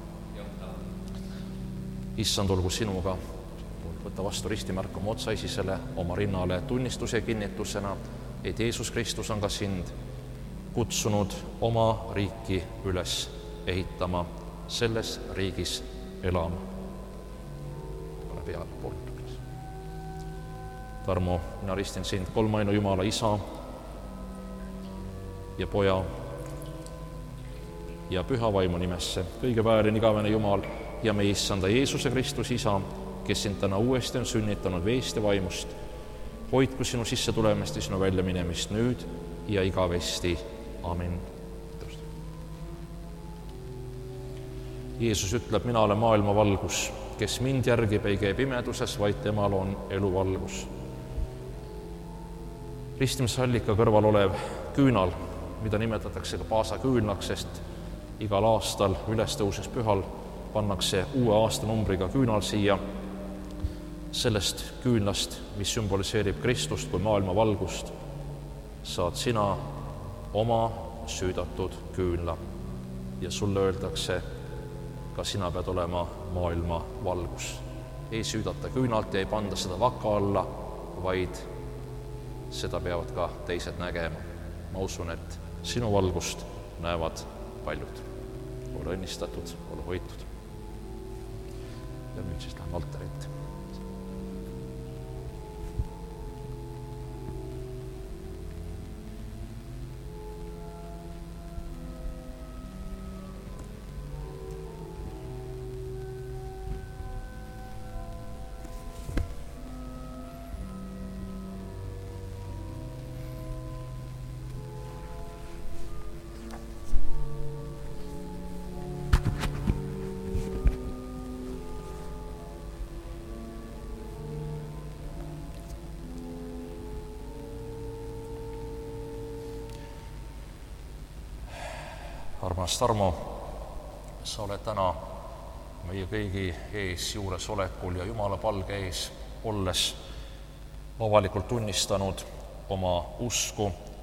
Issand, olgu sinuga, võta vastu ristimärk oma otsaisisele, oma rinnale tunnistuse kinnitusena, et Jeesus Kristus on ka sind kutsunud oma riiki üles ehitama, selles riigis elama. Pane peale poolt. Tarmo, mina ristin sind kolmainu Jumala Isa ja Poja ja Püha Vaimu nimesse, kõige väärine igavene Jumal ja meie Issanda Jeesuse Kristus Isa, kes sind täna uuesti on sünnitanud veest ja vaimust, hoidku sinu sisse tulemist ja sinu välja minemist nüüd ja igavesti. Amin. Jeesus ütleb, mina olen maailma valgus, kes mind järgib, ei käi pimeduses, vaid temal on eluvalgus. Ristimisallika kõrval olev küünal, mida nimetatakse ka paasaküünlaks, sest igal aastal ülestõuses pühal pannakse uue aastanumbriga küünal siia. Sellest küünlast, mis sümboliseerib Kristust kui maailma valgust, saad sina oma süüdatud küünla ja sulle öeldakse, ka sina pead olema maailma valgus. Ei süüdata küünalt ja ei panda seda vaka alla, vaid seda peavad ka teised nägema. Ma usun, et sinu valgust näevad paljud. Ole õnnistatud, ole hoitud. Ja nüüd siis läheme altari ette. Armas Tarmo, sa oled täna meie kõigi ees juuresolekul ja Jumala palge ees olles avalikult tunnistanud oma usku.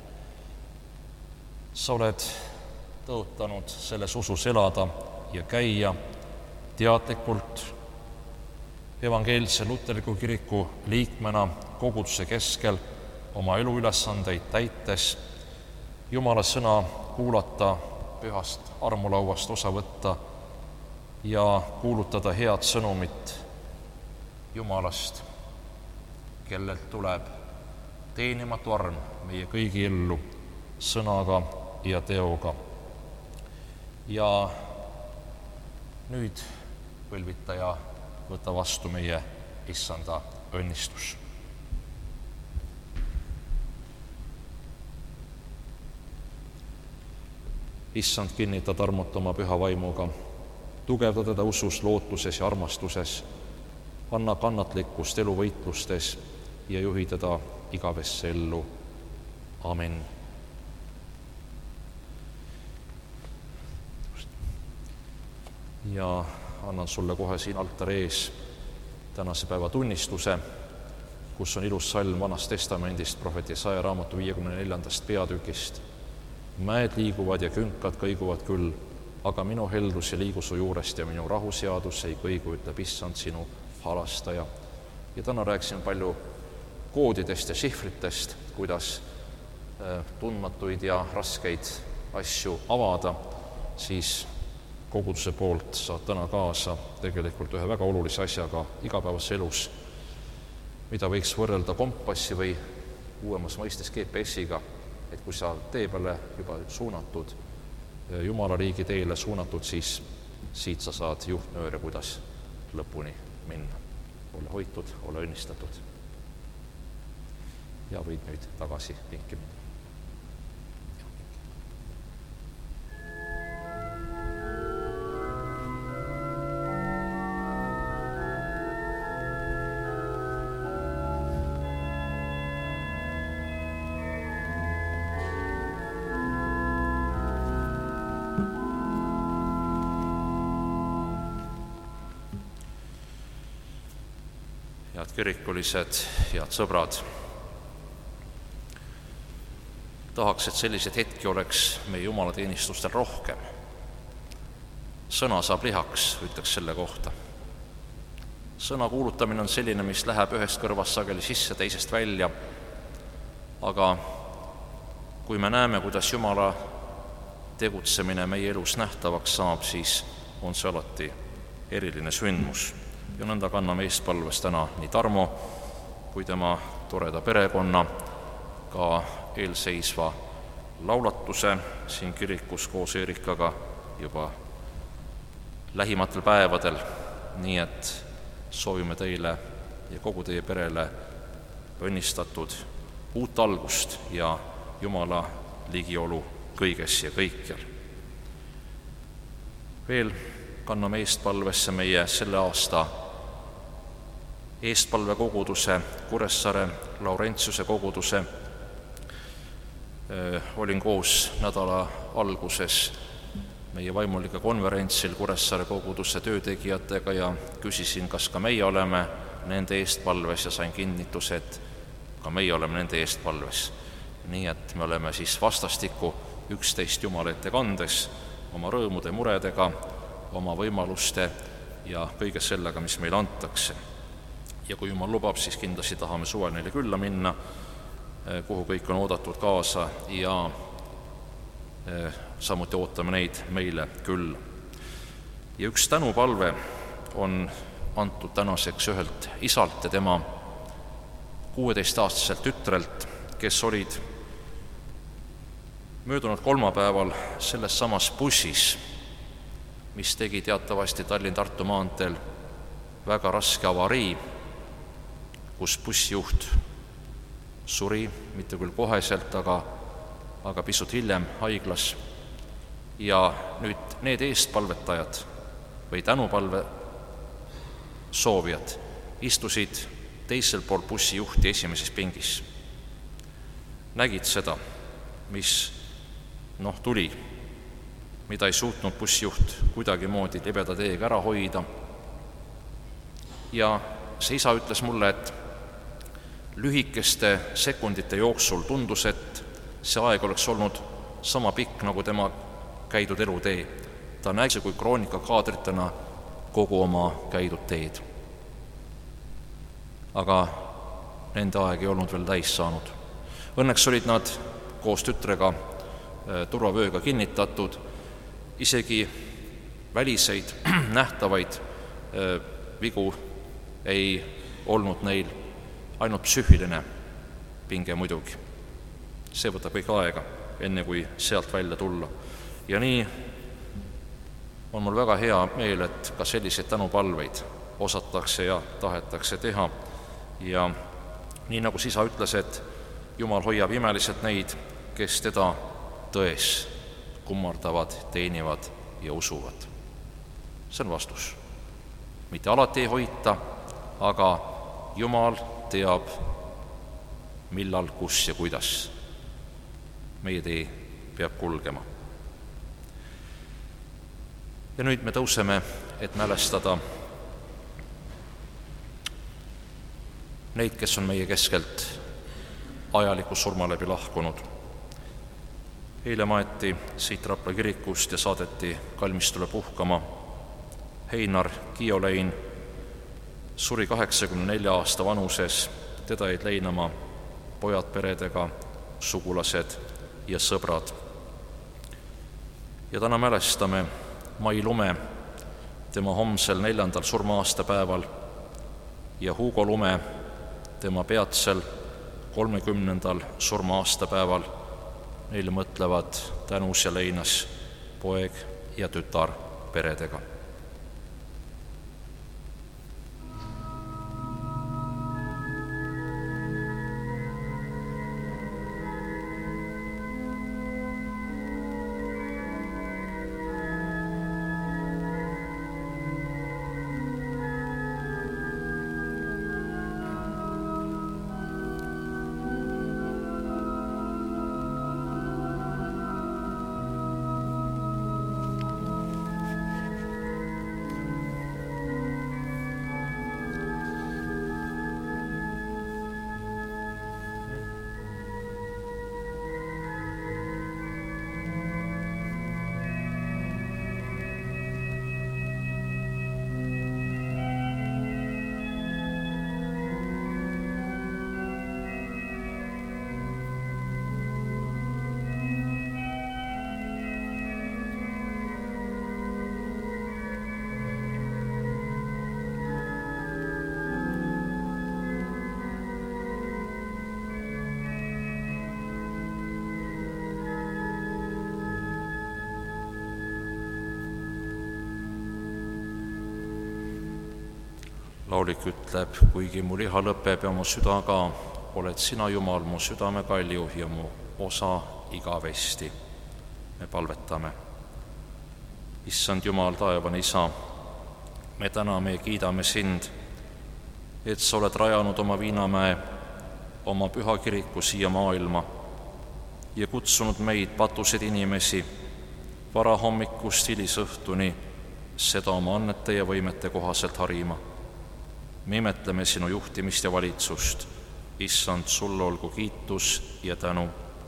Sa oled tõotanud selles usus elada ja käia teadlikult evangeelse luterliku kiriku liikmena koguduse keskel oma eluülesandeid täites, Jumala sõna kuulata, pühast armulauast osa võtta ja kuulutada head sõnumit Jumalast, kellelt tuleb teenimatu arm meie kõigi ellu sõnaga ja teoga. Ja nüüd, põlvitaja, võta vastu meie Issanda õnnistus. Issand, kinnita Tarmot oma püha vaimuga, tugevda teda usus, lootuses ja armastuses, anna kannatlikkust eluvõitlustes ja juhi teda igavesse ellu. Amen. Ja annan sulle kohe siin altari ees tänase päeva tunnistuse, kus on ilus salm Vanast testamendist, prohvet Jesaja raamatu viiekümne neljandast peatükist. Mäed liiguvad ja künkad kõiguvad küll, aga minu heldus ei liigu su juurest ja minu rahuseadus ei kõigu, ütleb Issand, sinu halastaja. Ja täna rääkisime palju koodidest ja šifritest, kuidas tundmatuid ja raskeid asju avada, siis koguduse poolt saad täna kaasa tegelikult ühe väga olulise asjaga igapäevases elus. mida võiks võrrelda kompassi või uuemas mõistes G P S-iga, et kui sa tee peale juba suunatud, Jumala riigi teele suunatud, siis siit sa saad juhtnööre, kuidas lõpuni minna. Ole hoitud, ole õnnistatud. Ja võid nüüd tagasi pinki minna. Head kirikulised, head sõbrad, tahaks, et selliseid hetki oleks meie jumalateenistustel rohkem. Sõna saab lihaks, ütleks selle kohta. Sõna kuulutamine on selline, mis läheb ühest kõrvast sageli sisse, teisest välja, aga kui me näeme, kuidas Jumala tegutsemine meie elus nähtavaks saab, siis on see alati eriline sündmus. Ja nõnda kanname eestpalves täna nii Tarmo kui tema toreda perekonna ka eelseisva laulatuse siin kirikus koos Eerikaga juba lähimatel päevadel, nii et soovime teile ja kogu teie perele õnnistatud uut algust ja Jumala ligiolu kõiges ja kõikjal. Veel kanname eestpalvesse meie selle aasta eestpalvekoguduse, Kuressaare Laurentiuse koguduse. Olin koos nädala alguses meie vaimulike konverentsil Kuressaare koguduse töötegijatega ja küsisin, kas ka meie oleme nende eestpalves ja sain kinnituse, et ka meie oleme nende eestpalves. Nii et me oleme siis vastastikku üksteist Jumala ette kandes oma rõõmude, muredega, oma võimaluste ja kõige sellega, mis meile antakse. Ja kui Jumal lubab, siis kindlasti tahame suvel neile külla minna, kuhu kõik on oodatud kaasa ja samuti ootame neid meile külla. Ja üks tänupalve on antud tänaseks ühelt isalt ja tema kuueteistaastaselt tütrelt, kes olid möödunud kolmapäeval selles samas bussis, mis tegi teatavasti Tallinn-Tartu maanteel väga raske avarii, kus bussijuht suri, mitte küll koheselt, aga, aga pisut hiljem haiglas. Ja nüüd need eestpalvetajad või tänupalve soovijad istusid teisel pool bussijuhti esimeses pingis. Nägid seda, mis noh, tuli, mida ei suutnud bussijuht kuidagi moodi libeda teega ära hoida. Ja see isa ütles mulle, et lühikeste sekundite jooksul tundus, et see aeg oleks olnud sama pikk nagu tema käidud elutee. Ta nägi kui kroonikakaadritena kogu oma käidud teed. Aga nende aeg ei olnud veel täis saanud. Õnneks olid nad koos tütrega turvavööga kinnitatud, isegi väliseid nähtavaid vigu ei olnud neil, ainult psüühiline pinge muidugi. See võtab kõik aega, enne kui sealt välja tulla. Ja nii on mul väga hea meel, et ka selliseid tänupalveid osatakse ja tahetakse teha. Ja nii nagu isa ütles, et Jumal hoiab imeliselt neid, kes teda tões kummardavad, teenivad ja usuvad. See on vastus. Mitte alati ei hoita, aga Jumal teab, millal, kus ja kuidas meie tee peab kulgema. Ja nüüd me tõuseme, et mälestada neid, kes on meie keskelt ajaliku surma läbi lahkunud. Eile maeti siit Rapla kirikust ja saadeti kalmistule puhkama Heinar Kiolein, suri kaheksakümne nelja aasta vanuses, teda jäid leinama pojad peredega, sugulased ja sõbrad. Ja täna mälestame Mai Lume tema homsel neljandal surma-aastapäeval ja Hugo Lume tema peatsel kolmekümnendal surma-aastapäeval neil mõtlevad Tänus ja Leinas poeg ja tütar peredega. Laulik ütleb, kuigi mu liha lõpeb ja mu süda ka, oled sina, Jumal, mu südame kalju ja mu osa igavesti. Me palvetame. Issand Jumal, taevane Isa, me täname ja kiidame sind, et sa oled rajanud oma Viinamäe, oma püha kiriku siia maailma ja kutsunud meid, patused inimesi, varahommikust hilisõhtuni seda oma annete ja võimete kohaselt harima. Me imetleme sinu juhtimist ja valitsust. Issand, sulle olgu kiitus ja tänu.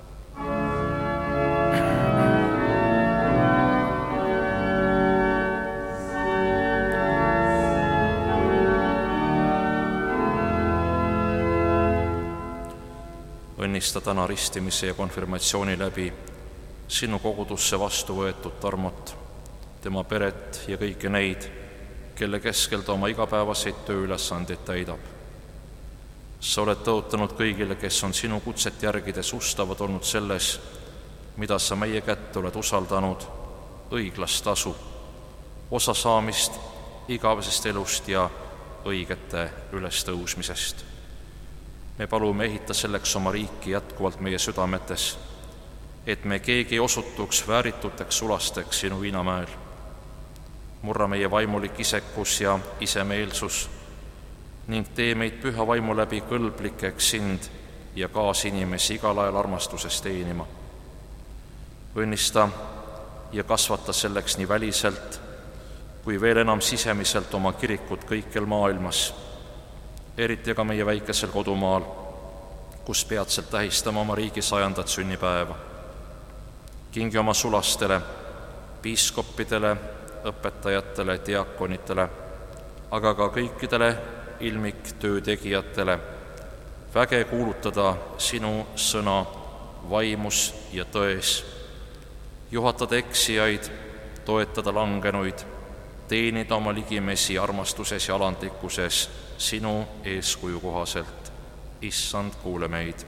Õnnista täna ristimise ja konfirmatsiooni läbi sinu kogudusse vastu võetud Tarmot, tema peret ja kõiki neid, kelle keskel ta oma igapäevaseid tööülesandeid täidab. Sa oled tõotanud kõigile, kes on sinu kutset järgides ustavad olnud selles, mida sa meie kätte oled usaldanud, õiglast tasu, osa saamist igavesest elust ja õigete ülestõusmisest. Me palume ehita selleks oma riiki jätkuvalt meie südametes, et me keegi osutuks väärituteks sulasteks sinu Viinamäel. Murra meie vaimulik isekus ja isemeelsus ning tee meid püha vaimu läbi kõlblikeks sind ja kaasinimesi igal ajal armastuses teenima. Õnnista ja kasvata selleks nii väliselt kui veel enam sisemiselt oma kirikut kõikjal maailmas, eriti ka meie väikesel kodumaal, kus peatselt tähistame oma riigi sajandat sünnipäeva. Kingi oma sulastele, piiskoppidele, õpetajatele, diakonitele, aga ka kõikidele ilmiktöö tegijatele väge kuulutada sinu sõna vaimus ja tões, juhatada eksijaid, toetada langenuid, teenida oma ligimesi armastuses ja alandlikkuses sinu eeskuju kohaselt. Issand, kuule meid.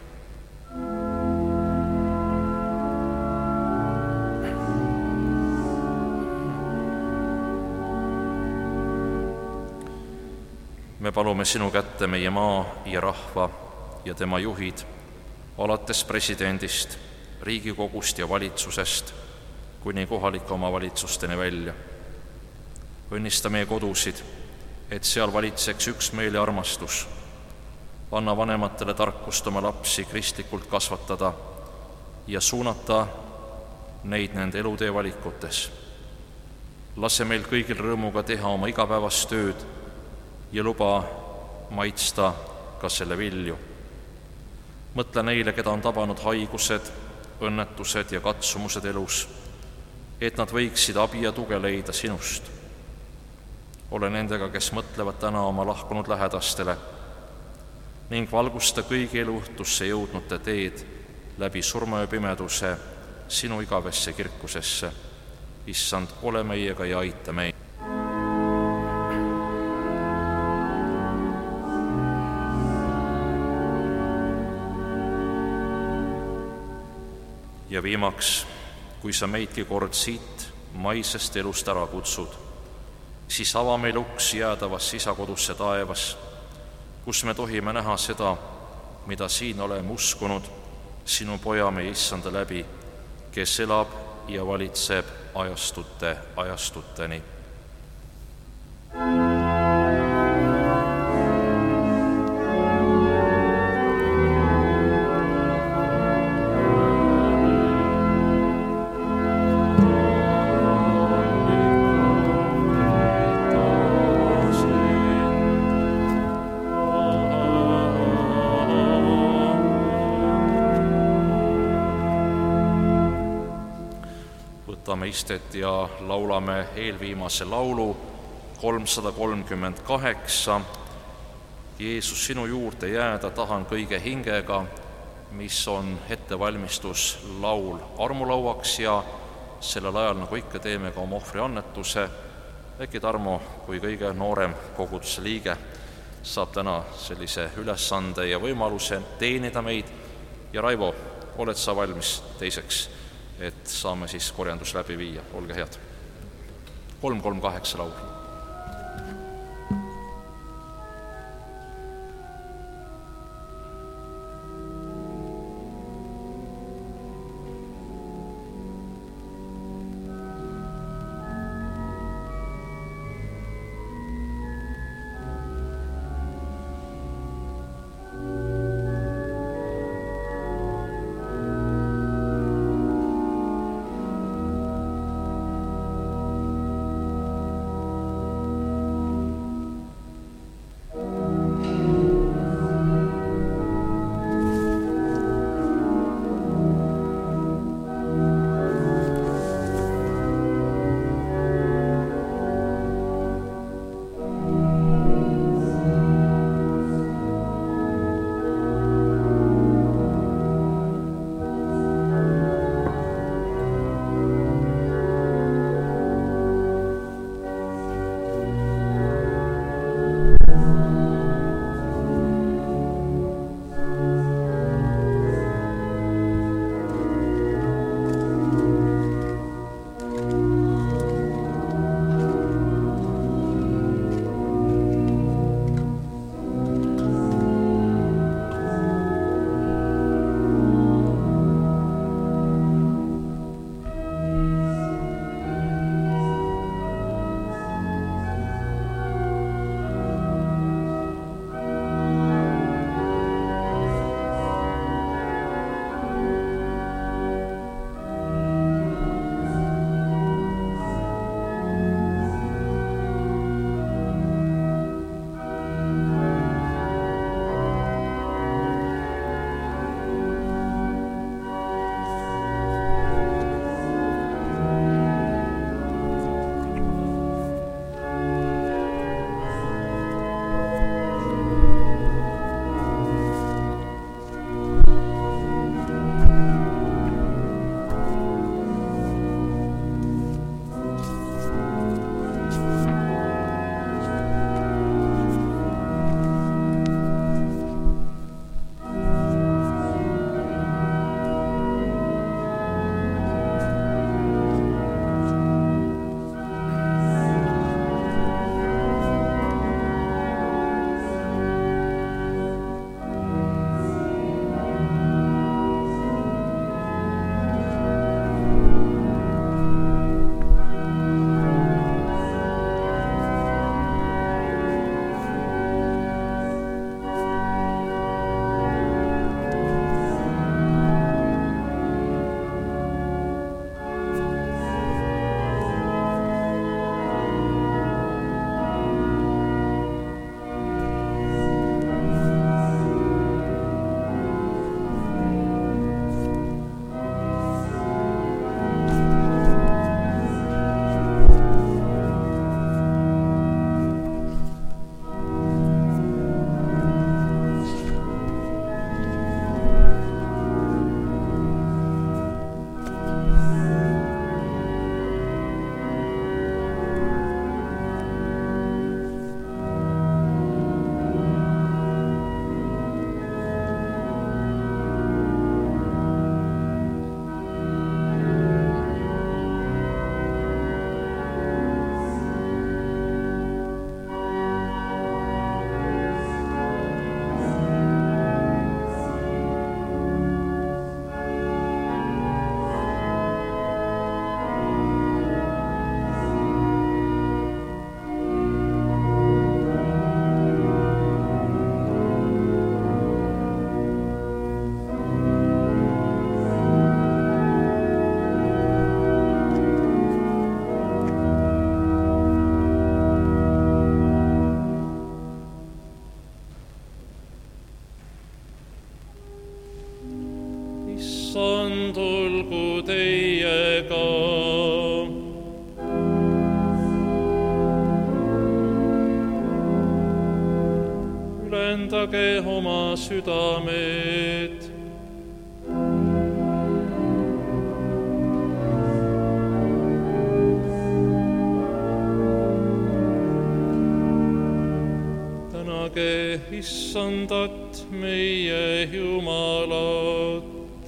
Me palume sinu kätte meie maa ja rahva ja tema juhid, alates presidendist, Riigikogust ja valitsusest kuni kohalike omavalitsusteni välja. Õnnista meie kodusid, et seal valitseks üksmeel ja armastus. Anna vanematele tarkust oma lapsi kristlikult kasvatada ja suunata neid nende elutee valikutes. Lase meil kõigil rõõmuga teha oma igapäevast tööd ja luba maitsta ka selle vilju. Mõtle neile, keda on tabanud haigused, õnnetused ja katsumused elus, et nad võiksid abi ja tuge leida sinust. Ole nendega, kes mõtlevad täna oma lahkunud lähedastele ning valgusta kõigi eluõhtusse jõudnute teed läbi surma ja pimeduse sinu igavesse kirkusesse. Issand, ole meiega ja aita meid. ja viimaks, kui sa meidki kord siit maisest elust ära kutsud, siis ava meil uks jäädavasse isakodusse taevas, kus me tohime näha seda, mida siin oleme uskunud, sinu poja meie issanda läbi, kes elab ja valitseb ajastute ajastuteni. Võtame istet ja laulame eelviimase laulu kolmsada kolmkümmend kaheksa. Jeesus, sinu juurde jääda tahan kõige hingega, mis on ettevalmistus laul armulauaks ja sellel ajal, nagu ikka, teeme ka oma ohvriannetuse. Äkki Tarmo, kui kõige noorem koguduse liige, saab täna sellise ülesande ja võimaluse teenida meid. Ja Raivo, oled sa valmis teiseks, et saame siis korjandus läbi viia? Olge head. kolm kolm kaheksa laul. issand olgu teiega. Ülendage oma südamed. Tänage issandat meie Jumalat.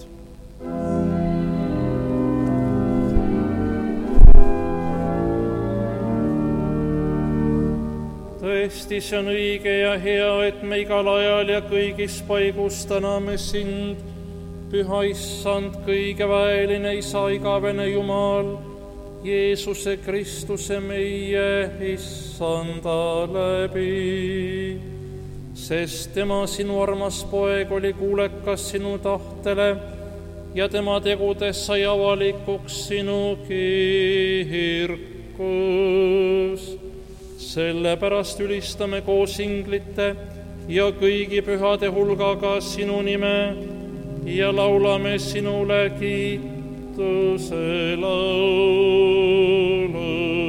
Tõesti, see on õige ja hea, et me igal ajal ja kõigis paigus täname sind, püha issand, kõigeväeline isa, igavene Jumal, Jeesuse Kristuse meie issanda läbi. Sest tema, sinu armas poeg, oli kuulekas sinu tahtele ja tema tegudes sai avalikuks sinu kirkus. Sellepärast ülistame koos inglite ja kõigi pühade hulgaga sinu nime ja laulame sinule kiituse laulu.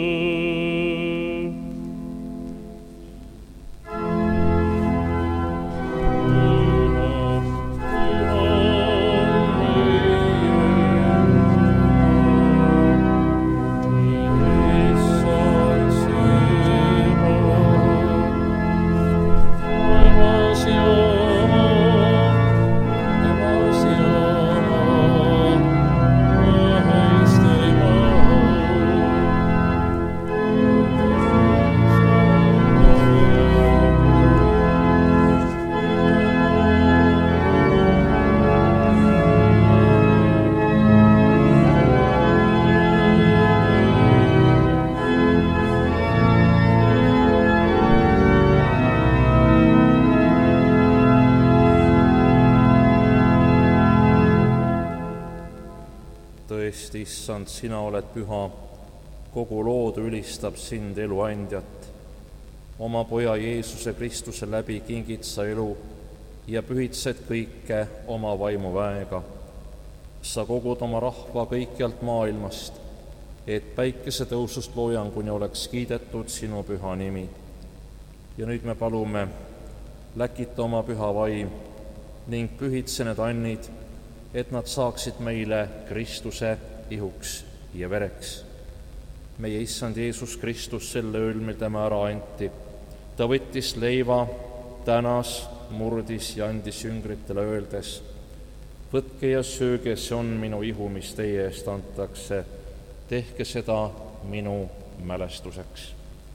Issand, sina oled püha, kogu loodu ülistab sind, eluandjat. Oma poja Jeesuse Kristuse läbi kingid sa elu ja pühitsed kõike oma vaimuväega. Sa kogud oma rahva kõikjalt maailmast, et päikese tõusust loojanguni oleks kiidetud sinu püha nimi. Ja nüüd me palume, läkita oma püha vaim ning pühitse need annid, et nad saaksid meile Kristuse ihuks ja vereks. Meie issand Jeesus Kristus sel ööl, mil tema ära anti, ta võttis leiva, tänas, murdis ja andis jüngritele öeldes: võtke ja sööge, see on minu ihu, mis teie eest antakse, tehke seda minu mälestuseks.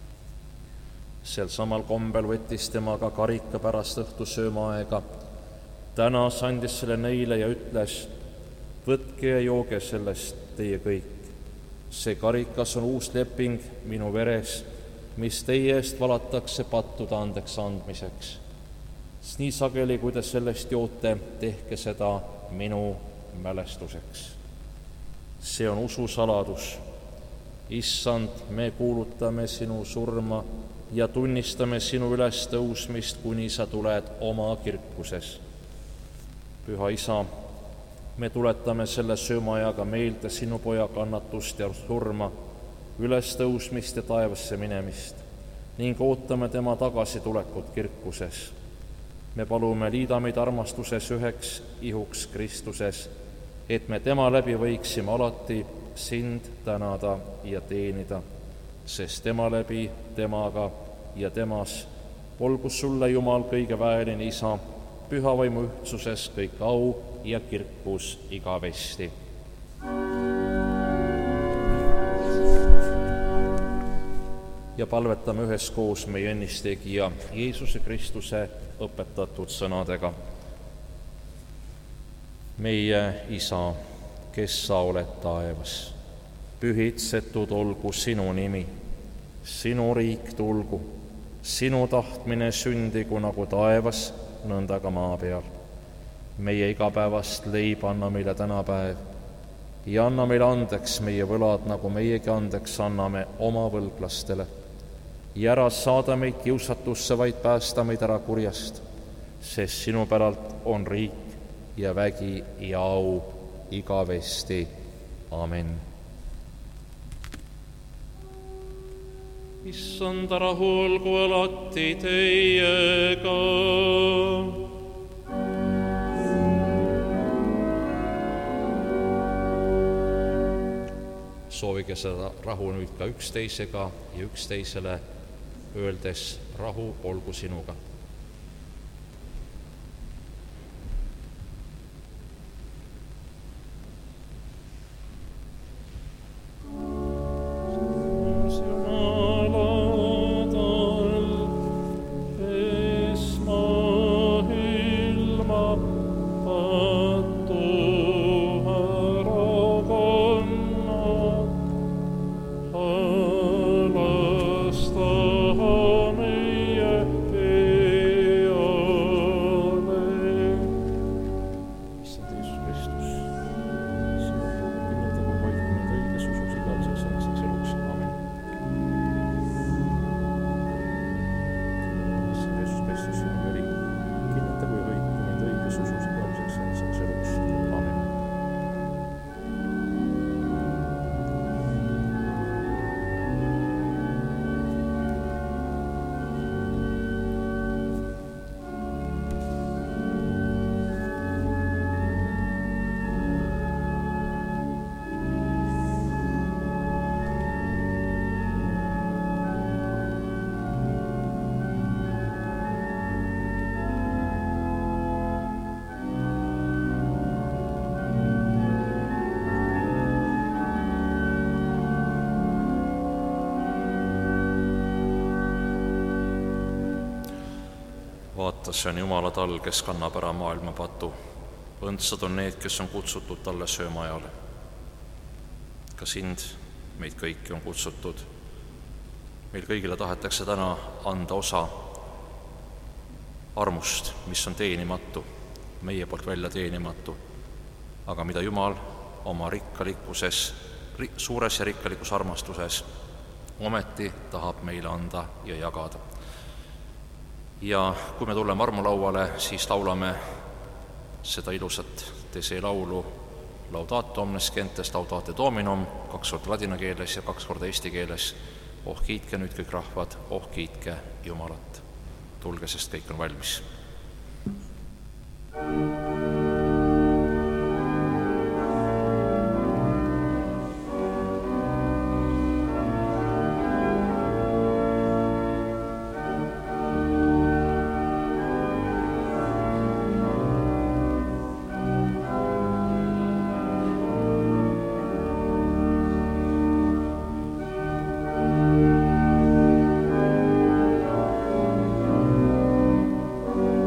Sel samal kombel võttis tema ka karika pärast õhtusöömaaega, tänas, andis selle neile ja ütles: võtke ja jooge sellest teie kõik. See karikas on uus leping minu veres, mis teie eest valatakse pattude andeks andmiseks. Nii sageli, kui te sellest joote, tehke seda minu mälestuseks. See on ususaladus. Issand, me kuulutame sinu surma ja tunnistame sinu ülestõusmist, kuni sa tuled oma kirkuses. Püha isa, me tuletame selle söömaajaga meelde sinu poja kannatust ja surma, ülestõusmist ja taevasse minemist ning ootame tema tagasitulekut kirkuses. Me palume, liida meid armastuses üheks ihuks Kristuses, et me tema läbi võiksime alati sind tänada ja teenida, sest tema läbi, temaga ja temas olgu sulle, Jumal, kõigeväeline isa, püha vaimu ühtsuses kõik au ja kirkus igavesti. Ja palvetame üheskoos meie õnnistegija Jeesuse Kristuse õpetatud sõnadega. Meie isa, kes sa oled taevas, pühitsetud olgu sinu nimi, sinu riik tulgu, sinu tahtmine sündigu nagu taevas, nõnda ka maa peal. Meie igapäevast leiba anna meile täna päev ja anna meile andeks meie võlad, nagu meiegi andeks anname oma võlglastele. Ja ära saada meid kiusatusse, vaid päästa meid ära kurjast, sest sinu päralt on riik ja vägi ja au igavesti. Amen. Issanda rahu olgu alati teiega. Soovige seda rahu nüüd ka üksteisega ja üksteisele, öeldes rahu olgu sinuga. vaata, see on Jumala tall, kes kannab ära maailma patu. Õndsad on need, kes on kutsutud talle söömaajale. Ka sind, meid kõiki on kutsutud. Meil kõigile tahetakse täna anda osa armust, mis on teenimatu, meie poolt välja teenimatu, aga mida Jumal oma rikkalikkuses, suures ja rikkalikus armastuses ometi tahab meile anda ja jagada. Ja kui me tuleme armulauale, siis laulame seda ilusat Te laulu Laudato omnes gentes, Laudate Dominum, kaks korda ladina keeles ja kaks korda eesti keeles. Oh kiitke nüüd kõik rahvad, oh kiitke Jumalat. Tulge, sest kõik on valmis. Thank you.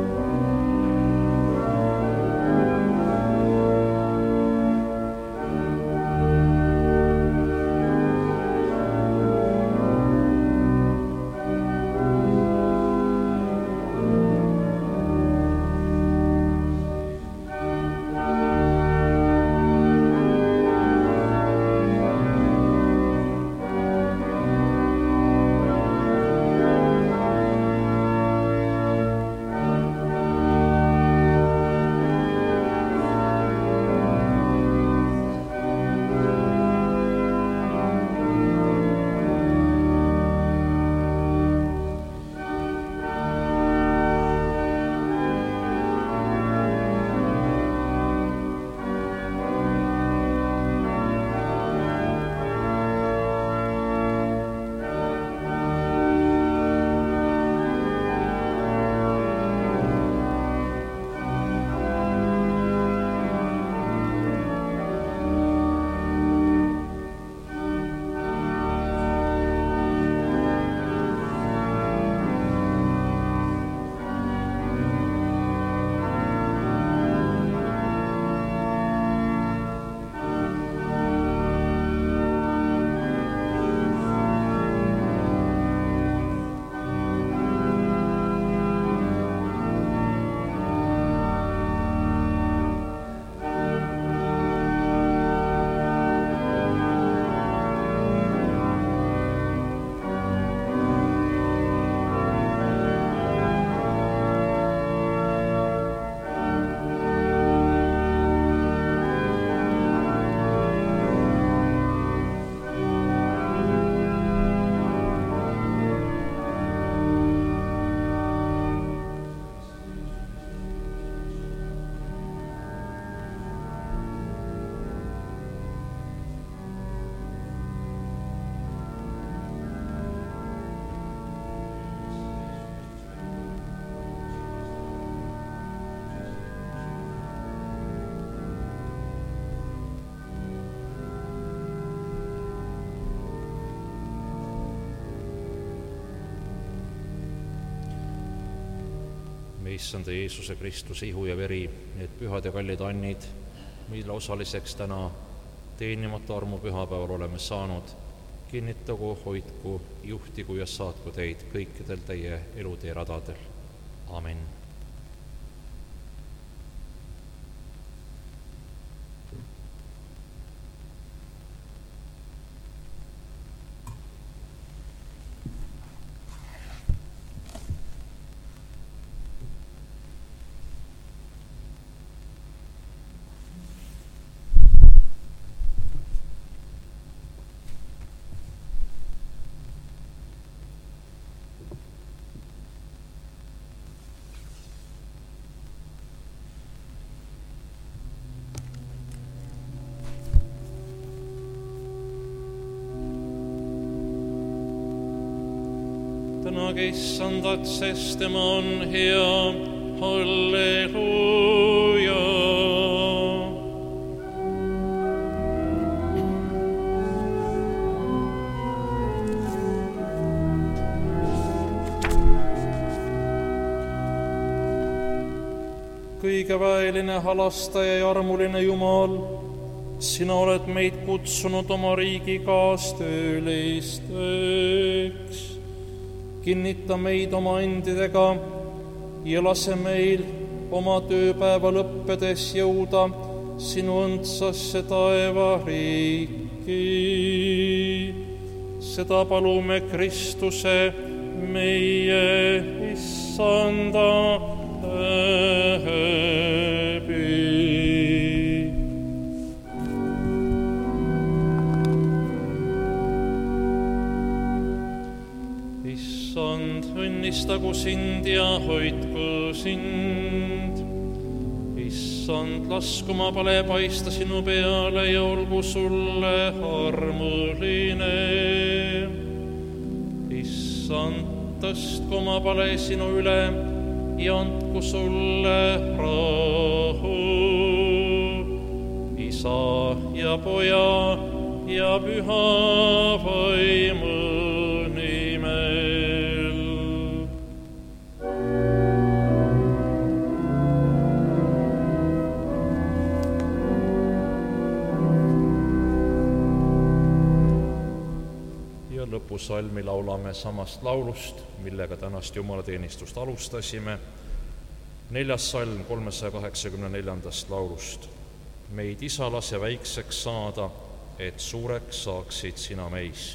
me issanda Jeesuse Kristuse ihu ja veri, need pühad ja kallid annid, mille osaliseks täna teenimatu armu pühapäeval oleme saanud, kinnitagu, hoidku, juhtigu ja saatku teid kõikidel teie elutee radadel. Amen. Tänage issandat, sest tema on hea, halleluuja. Kõige väeline, halastaja ja armuline Jumal, sina oled meid kutsunud oma riigi kaastöölisteks. Kinnita meid oma endidega ja lase meil oma tööpäeva lõppedes jõuda sinu õndsasse taevariiki. Seda palume Kristuse meie issanda läbi. Õnnistagu sind ja hoidku sind. Issand, lasku oma pale paista sinu peale ja olgu sulle armuline. Issand, tõstku oma pale sinu üle ja andku sulle rahu. Isa ja Poja ja Püha Vaimu lõpusalmi laulame samast laulust, millega tänast jumalateenistust alustasime. Neljas salm kolmesaja kaheksakümne neljandast laulust. Meid isa lase väikseks saada, et suureks saaksid sina meis.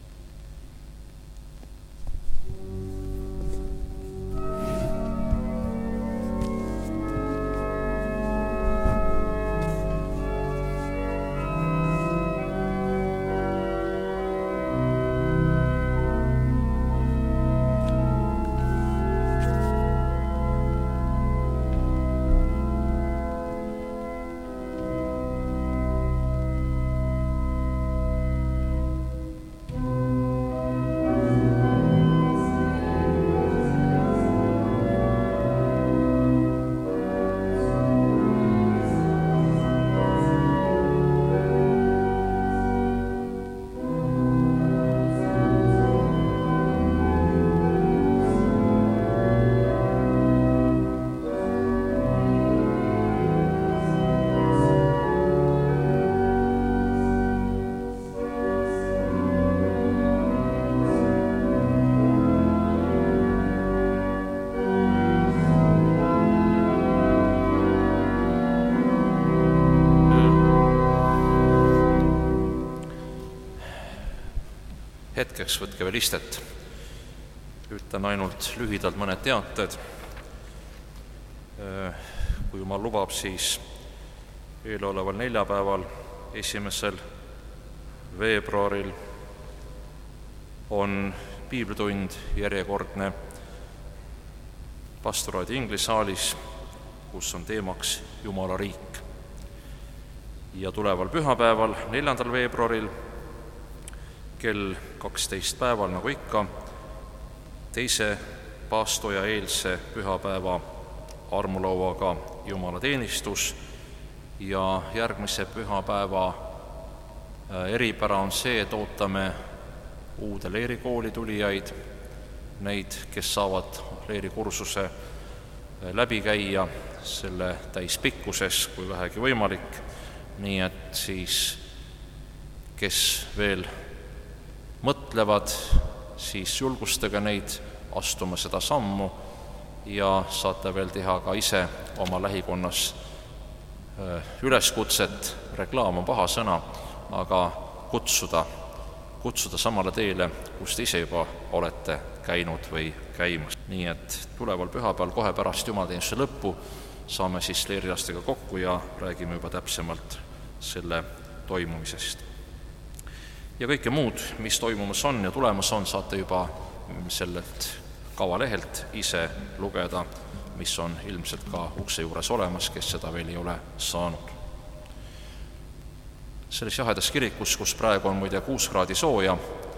Hetkeks võtke veel istet. Ütlen ainult lühidalt mõned teated. Kui jumal lubab, siis eeloleval neljapäeval, esimesel veebruaril on piiblitund järjekordne pastoraadi inglisaalis, kus on teemaks Jumala riik. Ja tuleval pühapäeval, neljandal veebruaril, kell kaksteist päeval, nagu ikka, teise paastoja eelse pühapäeva armulauaga jumalateenistus ja järgmise pühapäeva eripära on see, et ootame uude leerikooli tulijaid, neid, kes saavad leerikursuse läbi käia selle täispikkuses, kui vähegi võimalik, nii et siis kes veel mõtlevad, siis julgustage neid astuma seda sammu ja saate veel teha ka ise oma lähikonnas üleskutset, reklaam on paha sõna, aga kutsuda, kutsuda samale teele, kus te ise juba olete käinud või käimas. Nii et tuleval pühapäeval kohe pärast jumalateenistuse lõppu saame siis leerilastega kokku ja räägime juba täpsemalt selle toimumisest. Ja kõike muud, mis toimumas on ja tulemas on, saate juba sellelt kavalehelt ise lugeda, mis on ilmselt ka ukse juures olemas, kes seda veel ei ole saanud. Selles jahedas kirikus, kus praegu on muide kuus kraadi sooja,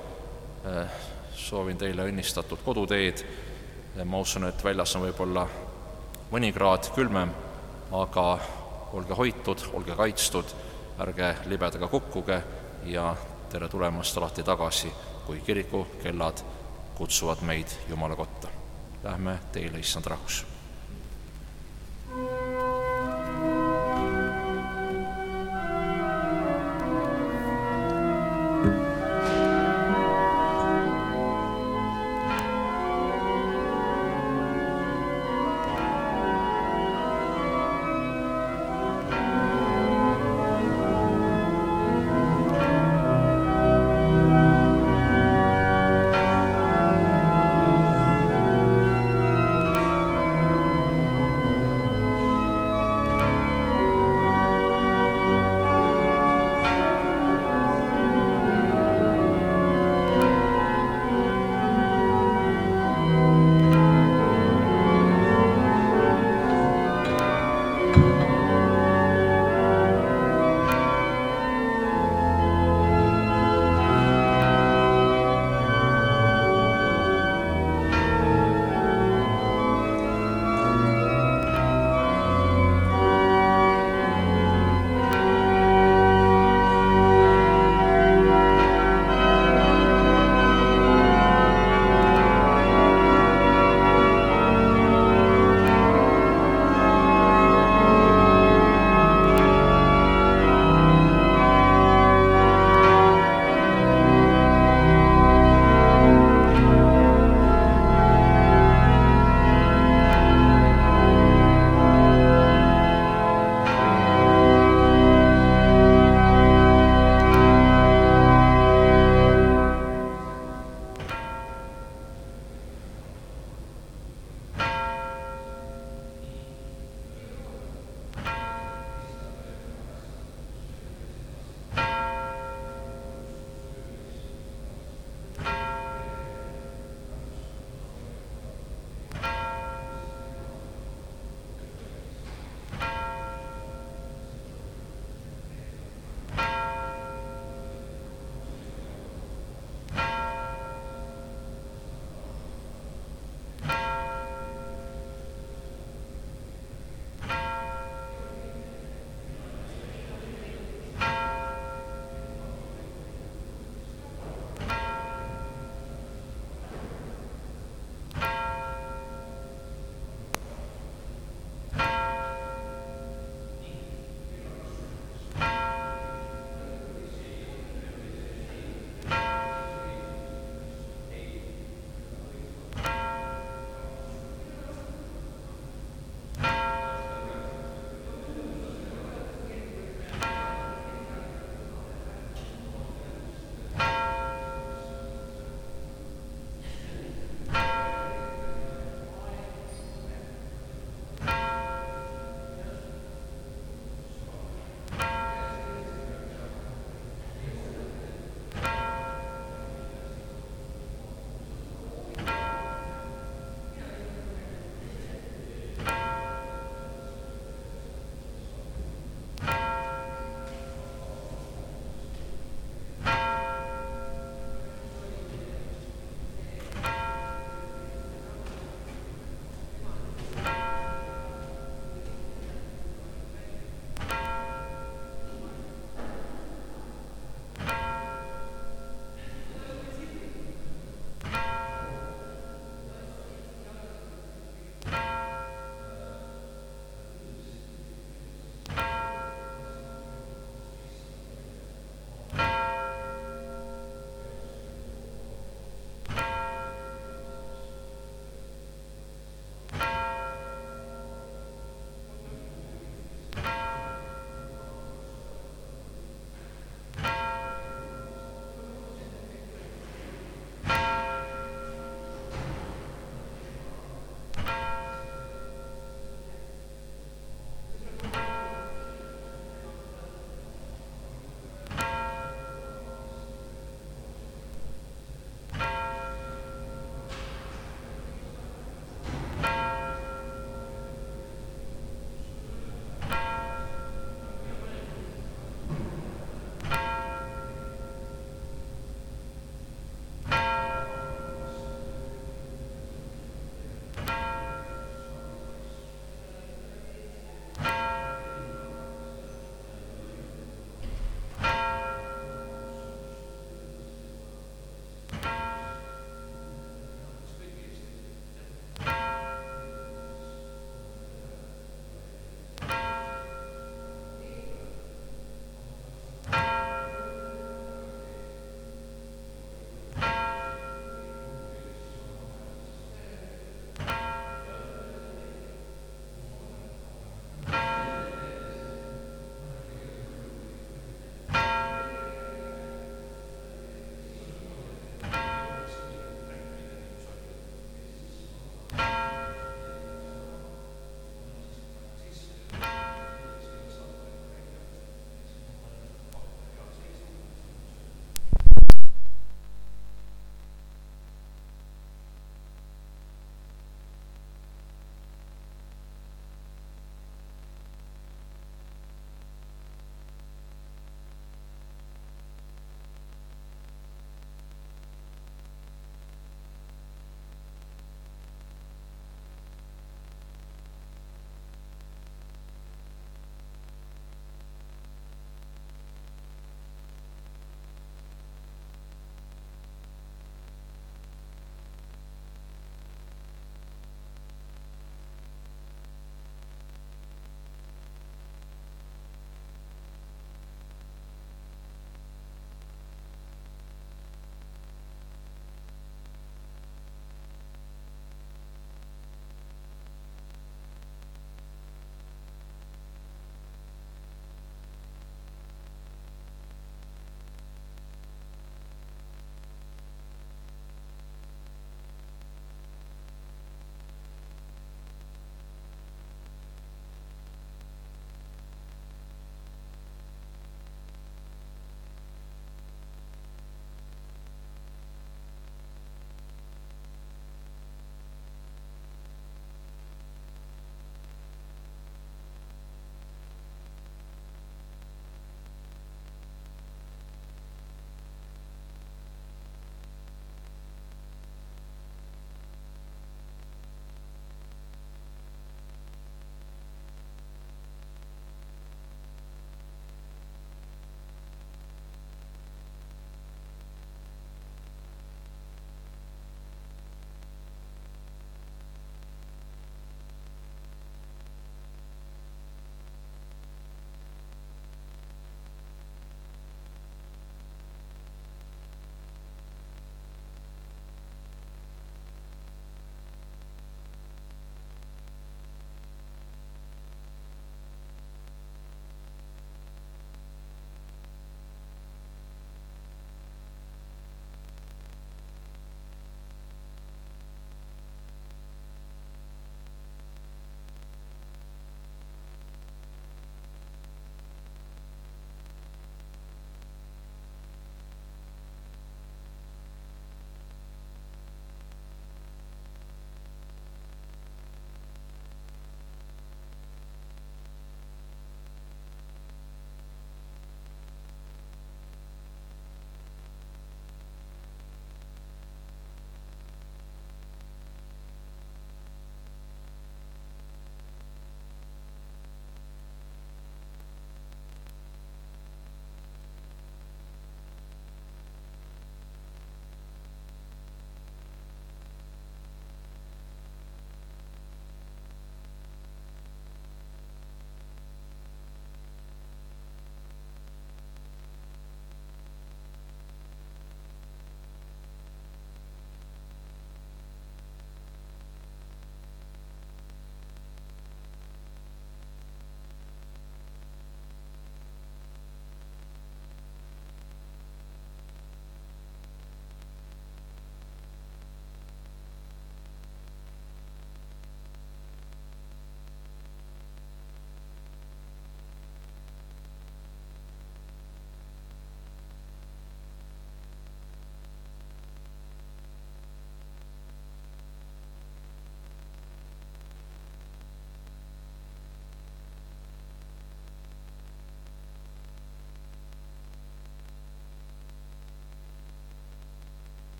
soovin teile õnnistatud koduteed. Ma usun, et väljas on võib-olla mõni kraad külmem, aga olge hoitud, olge kaitstud, ärge libedaga kukkuge ja tere tulemast alati tagasi, kui kiriku kellad kutsuvad meid Jumala kotta. Lähme teile, issand rahus!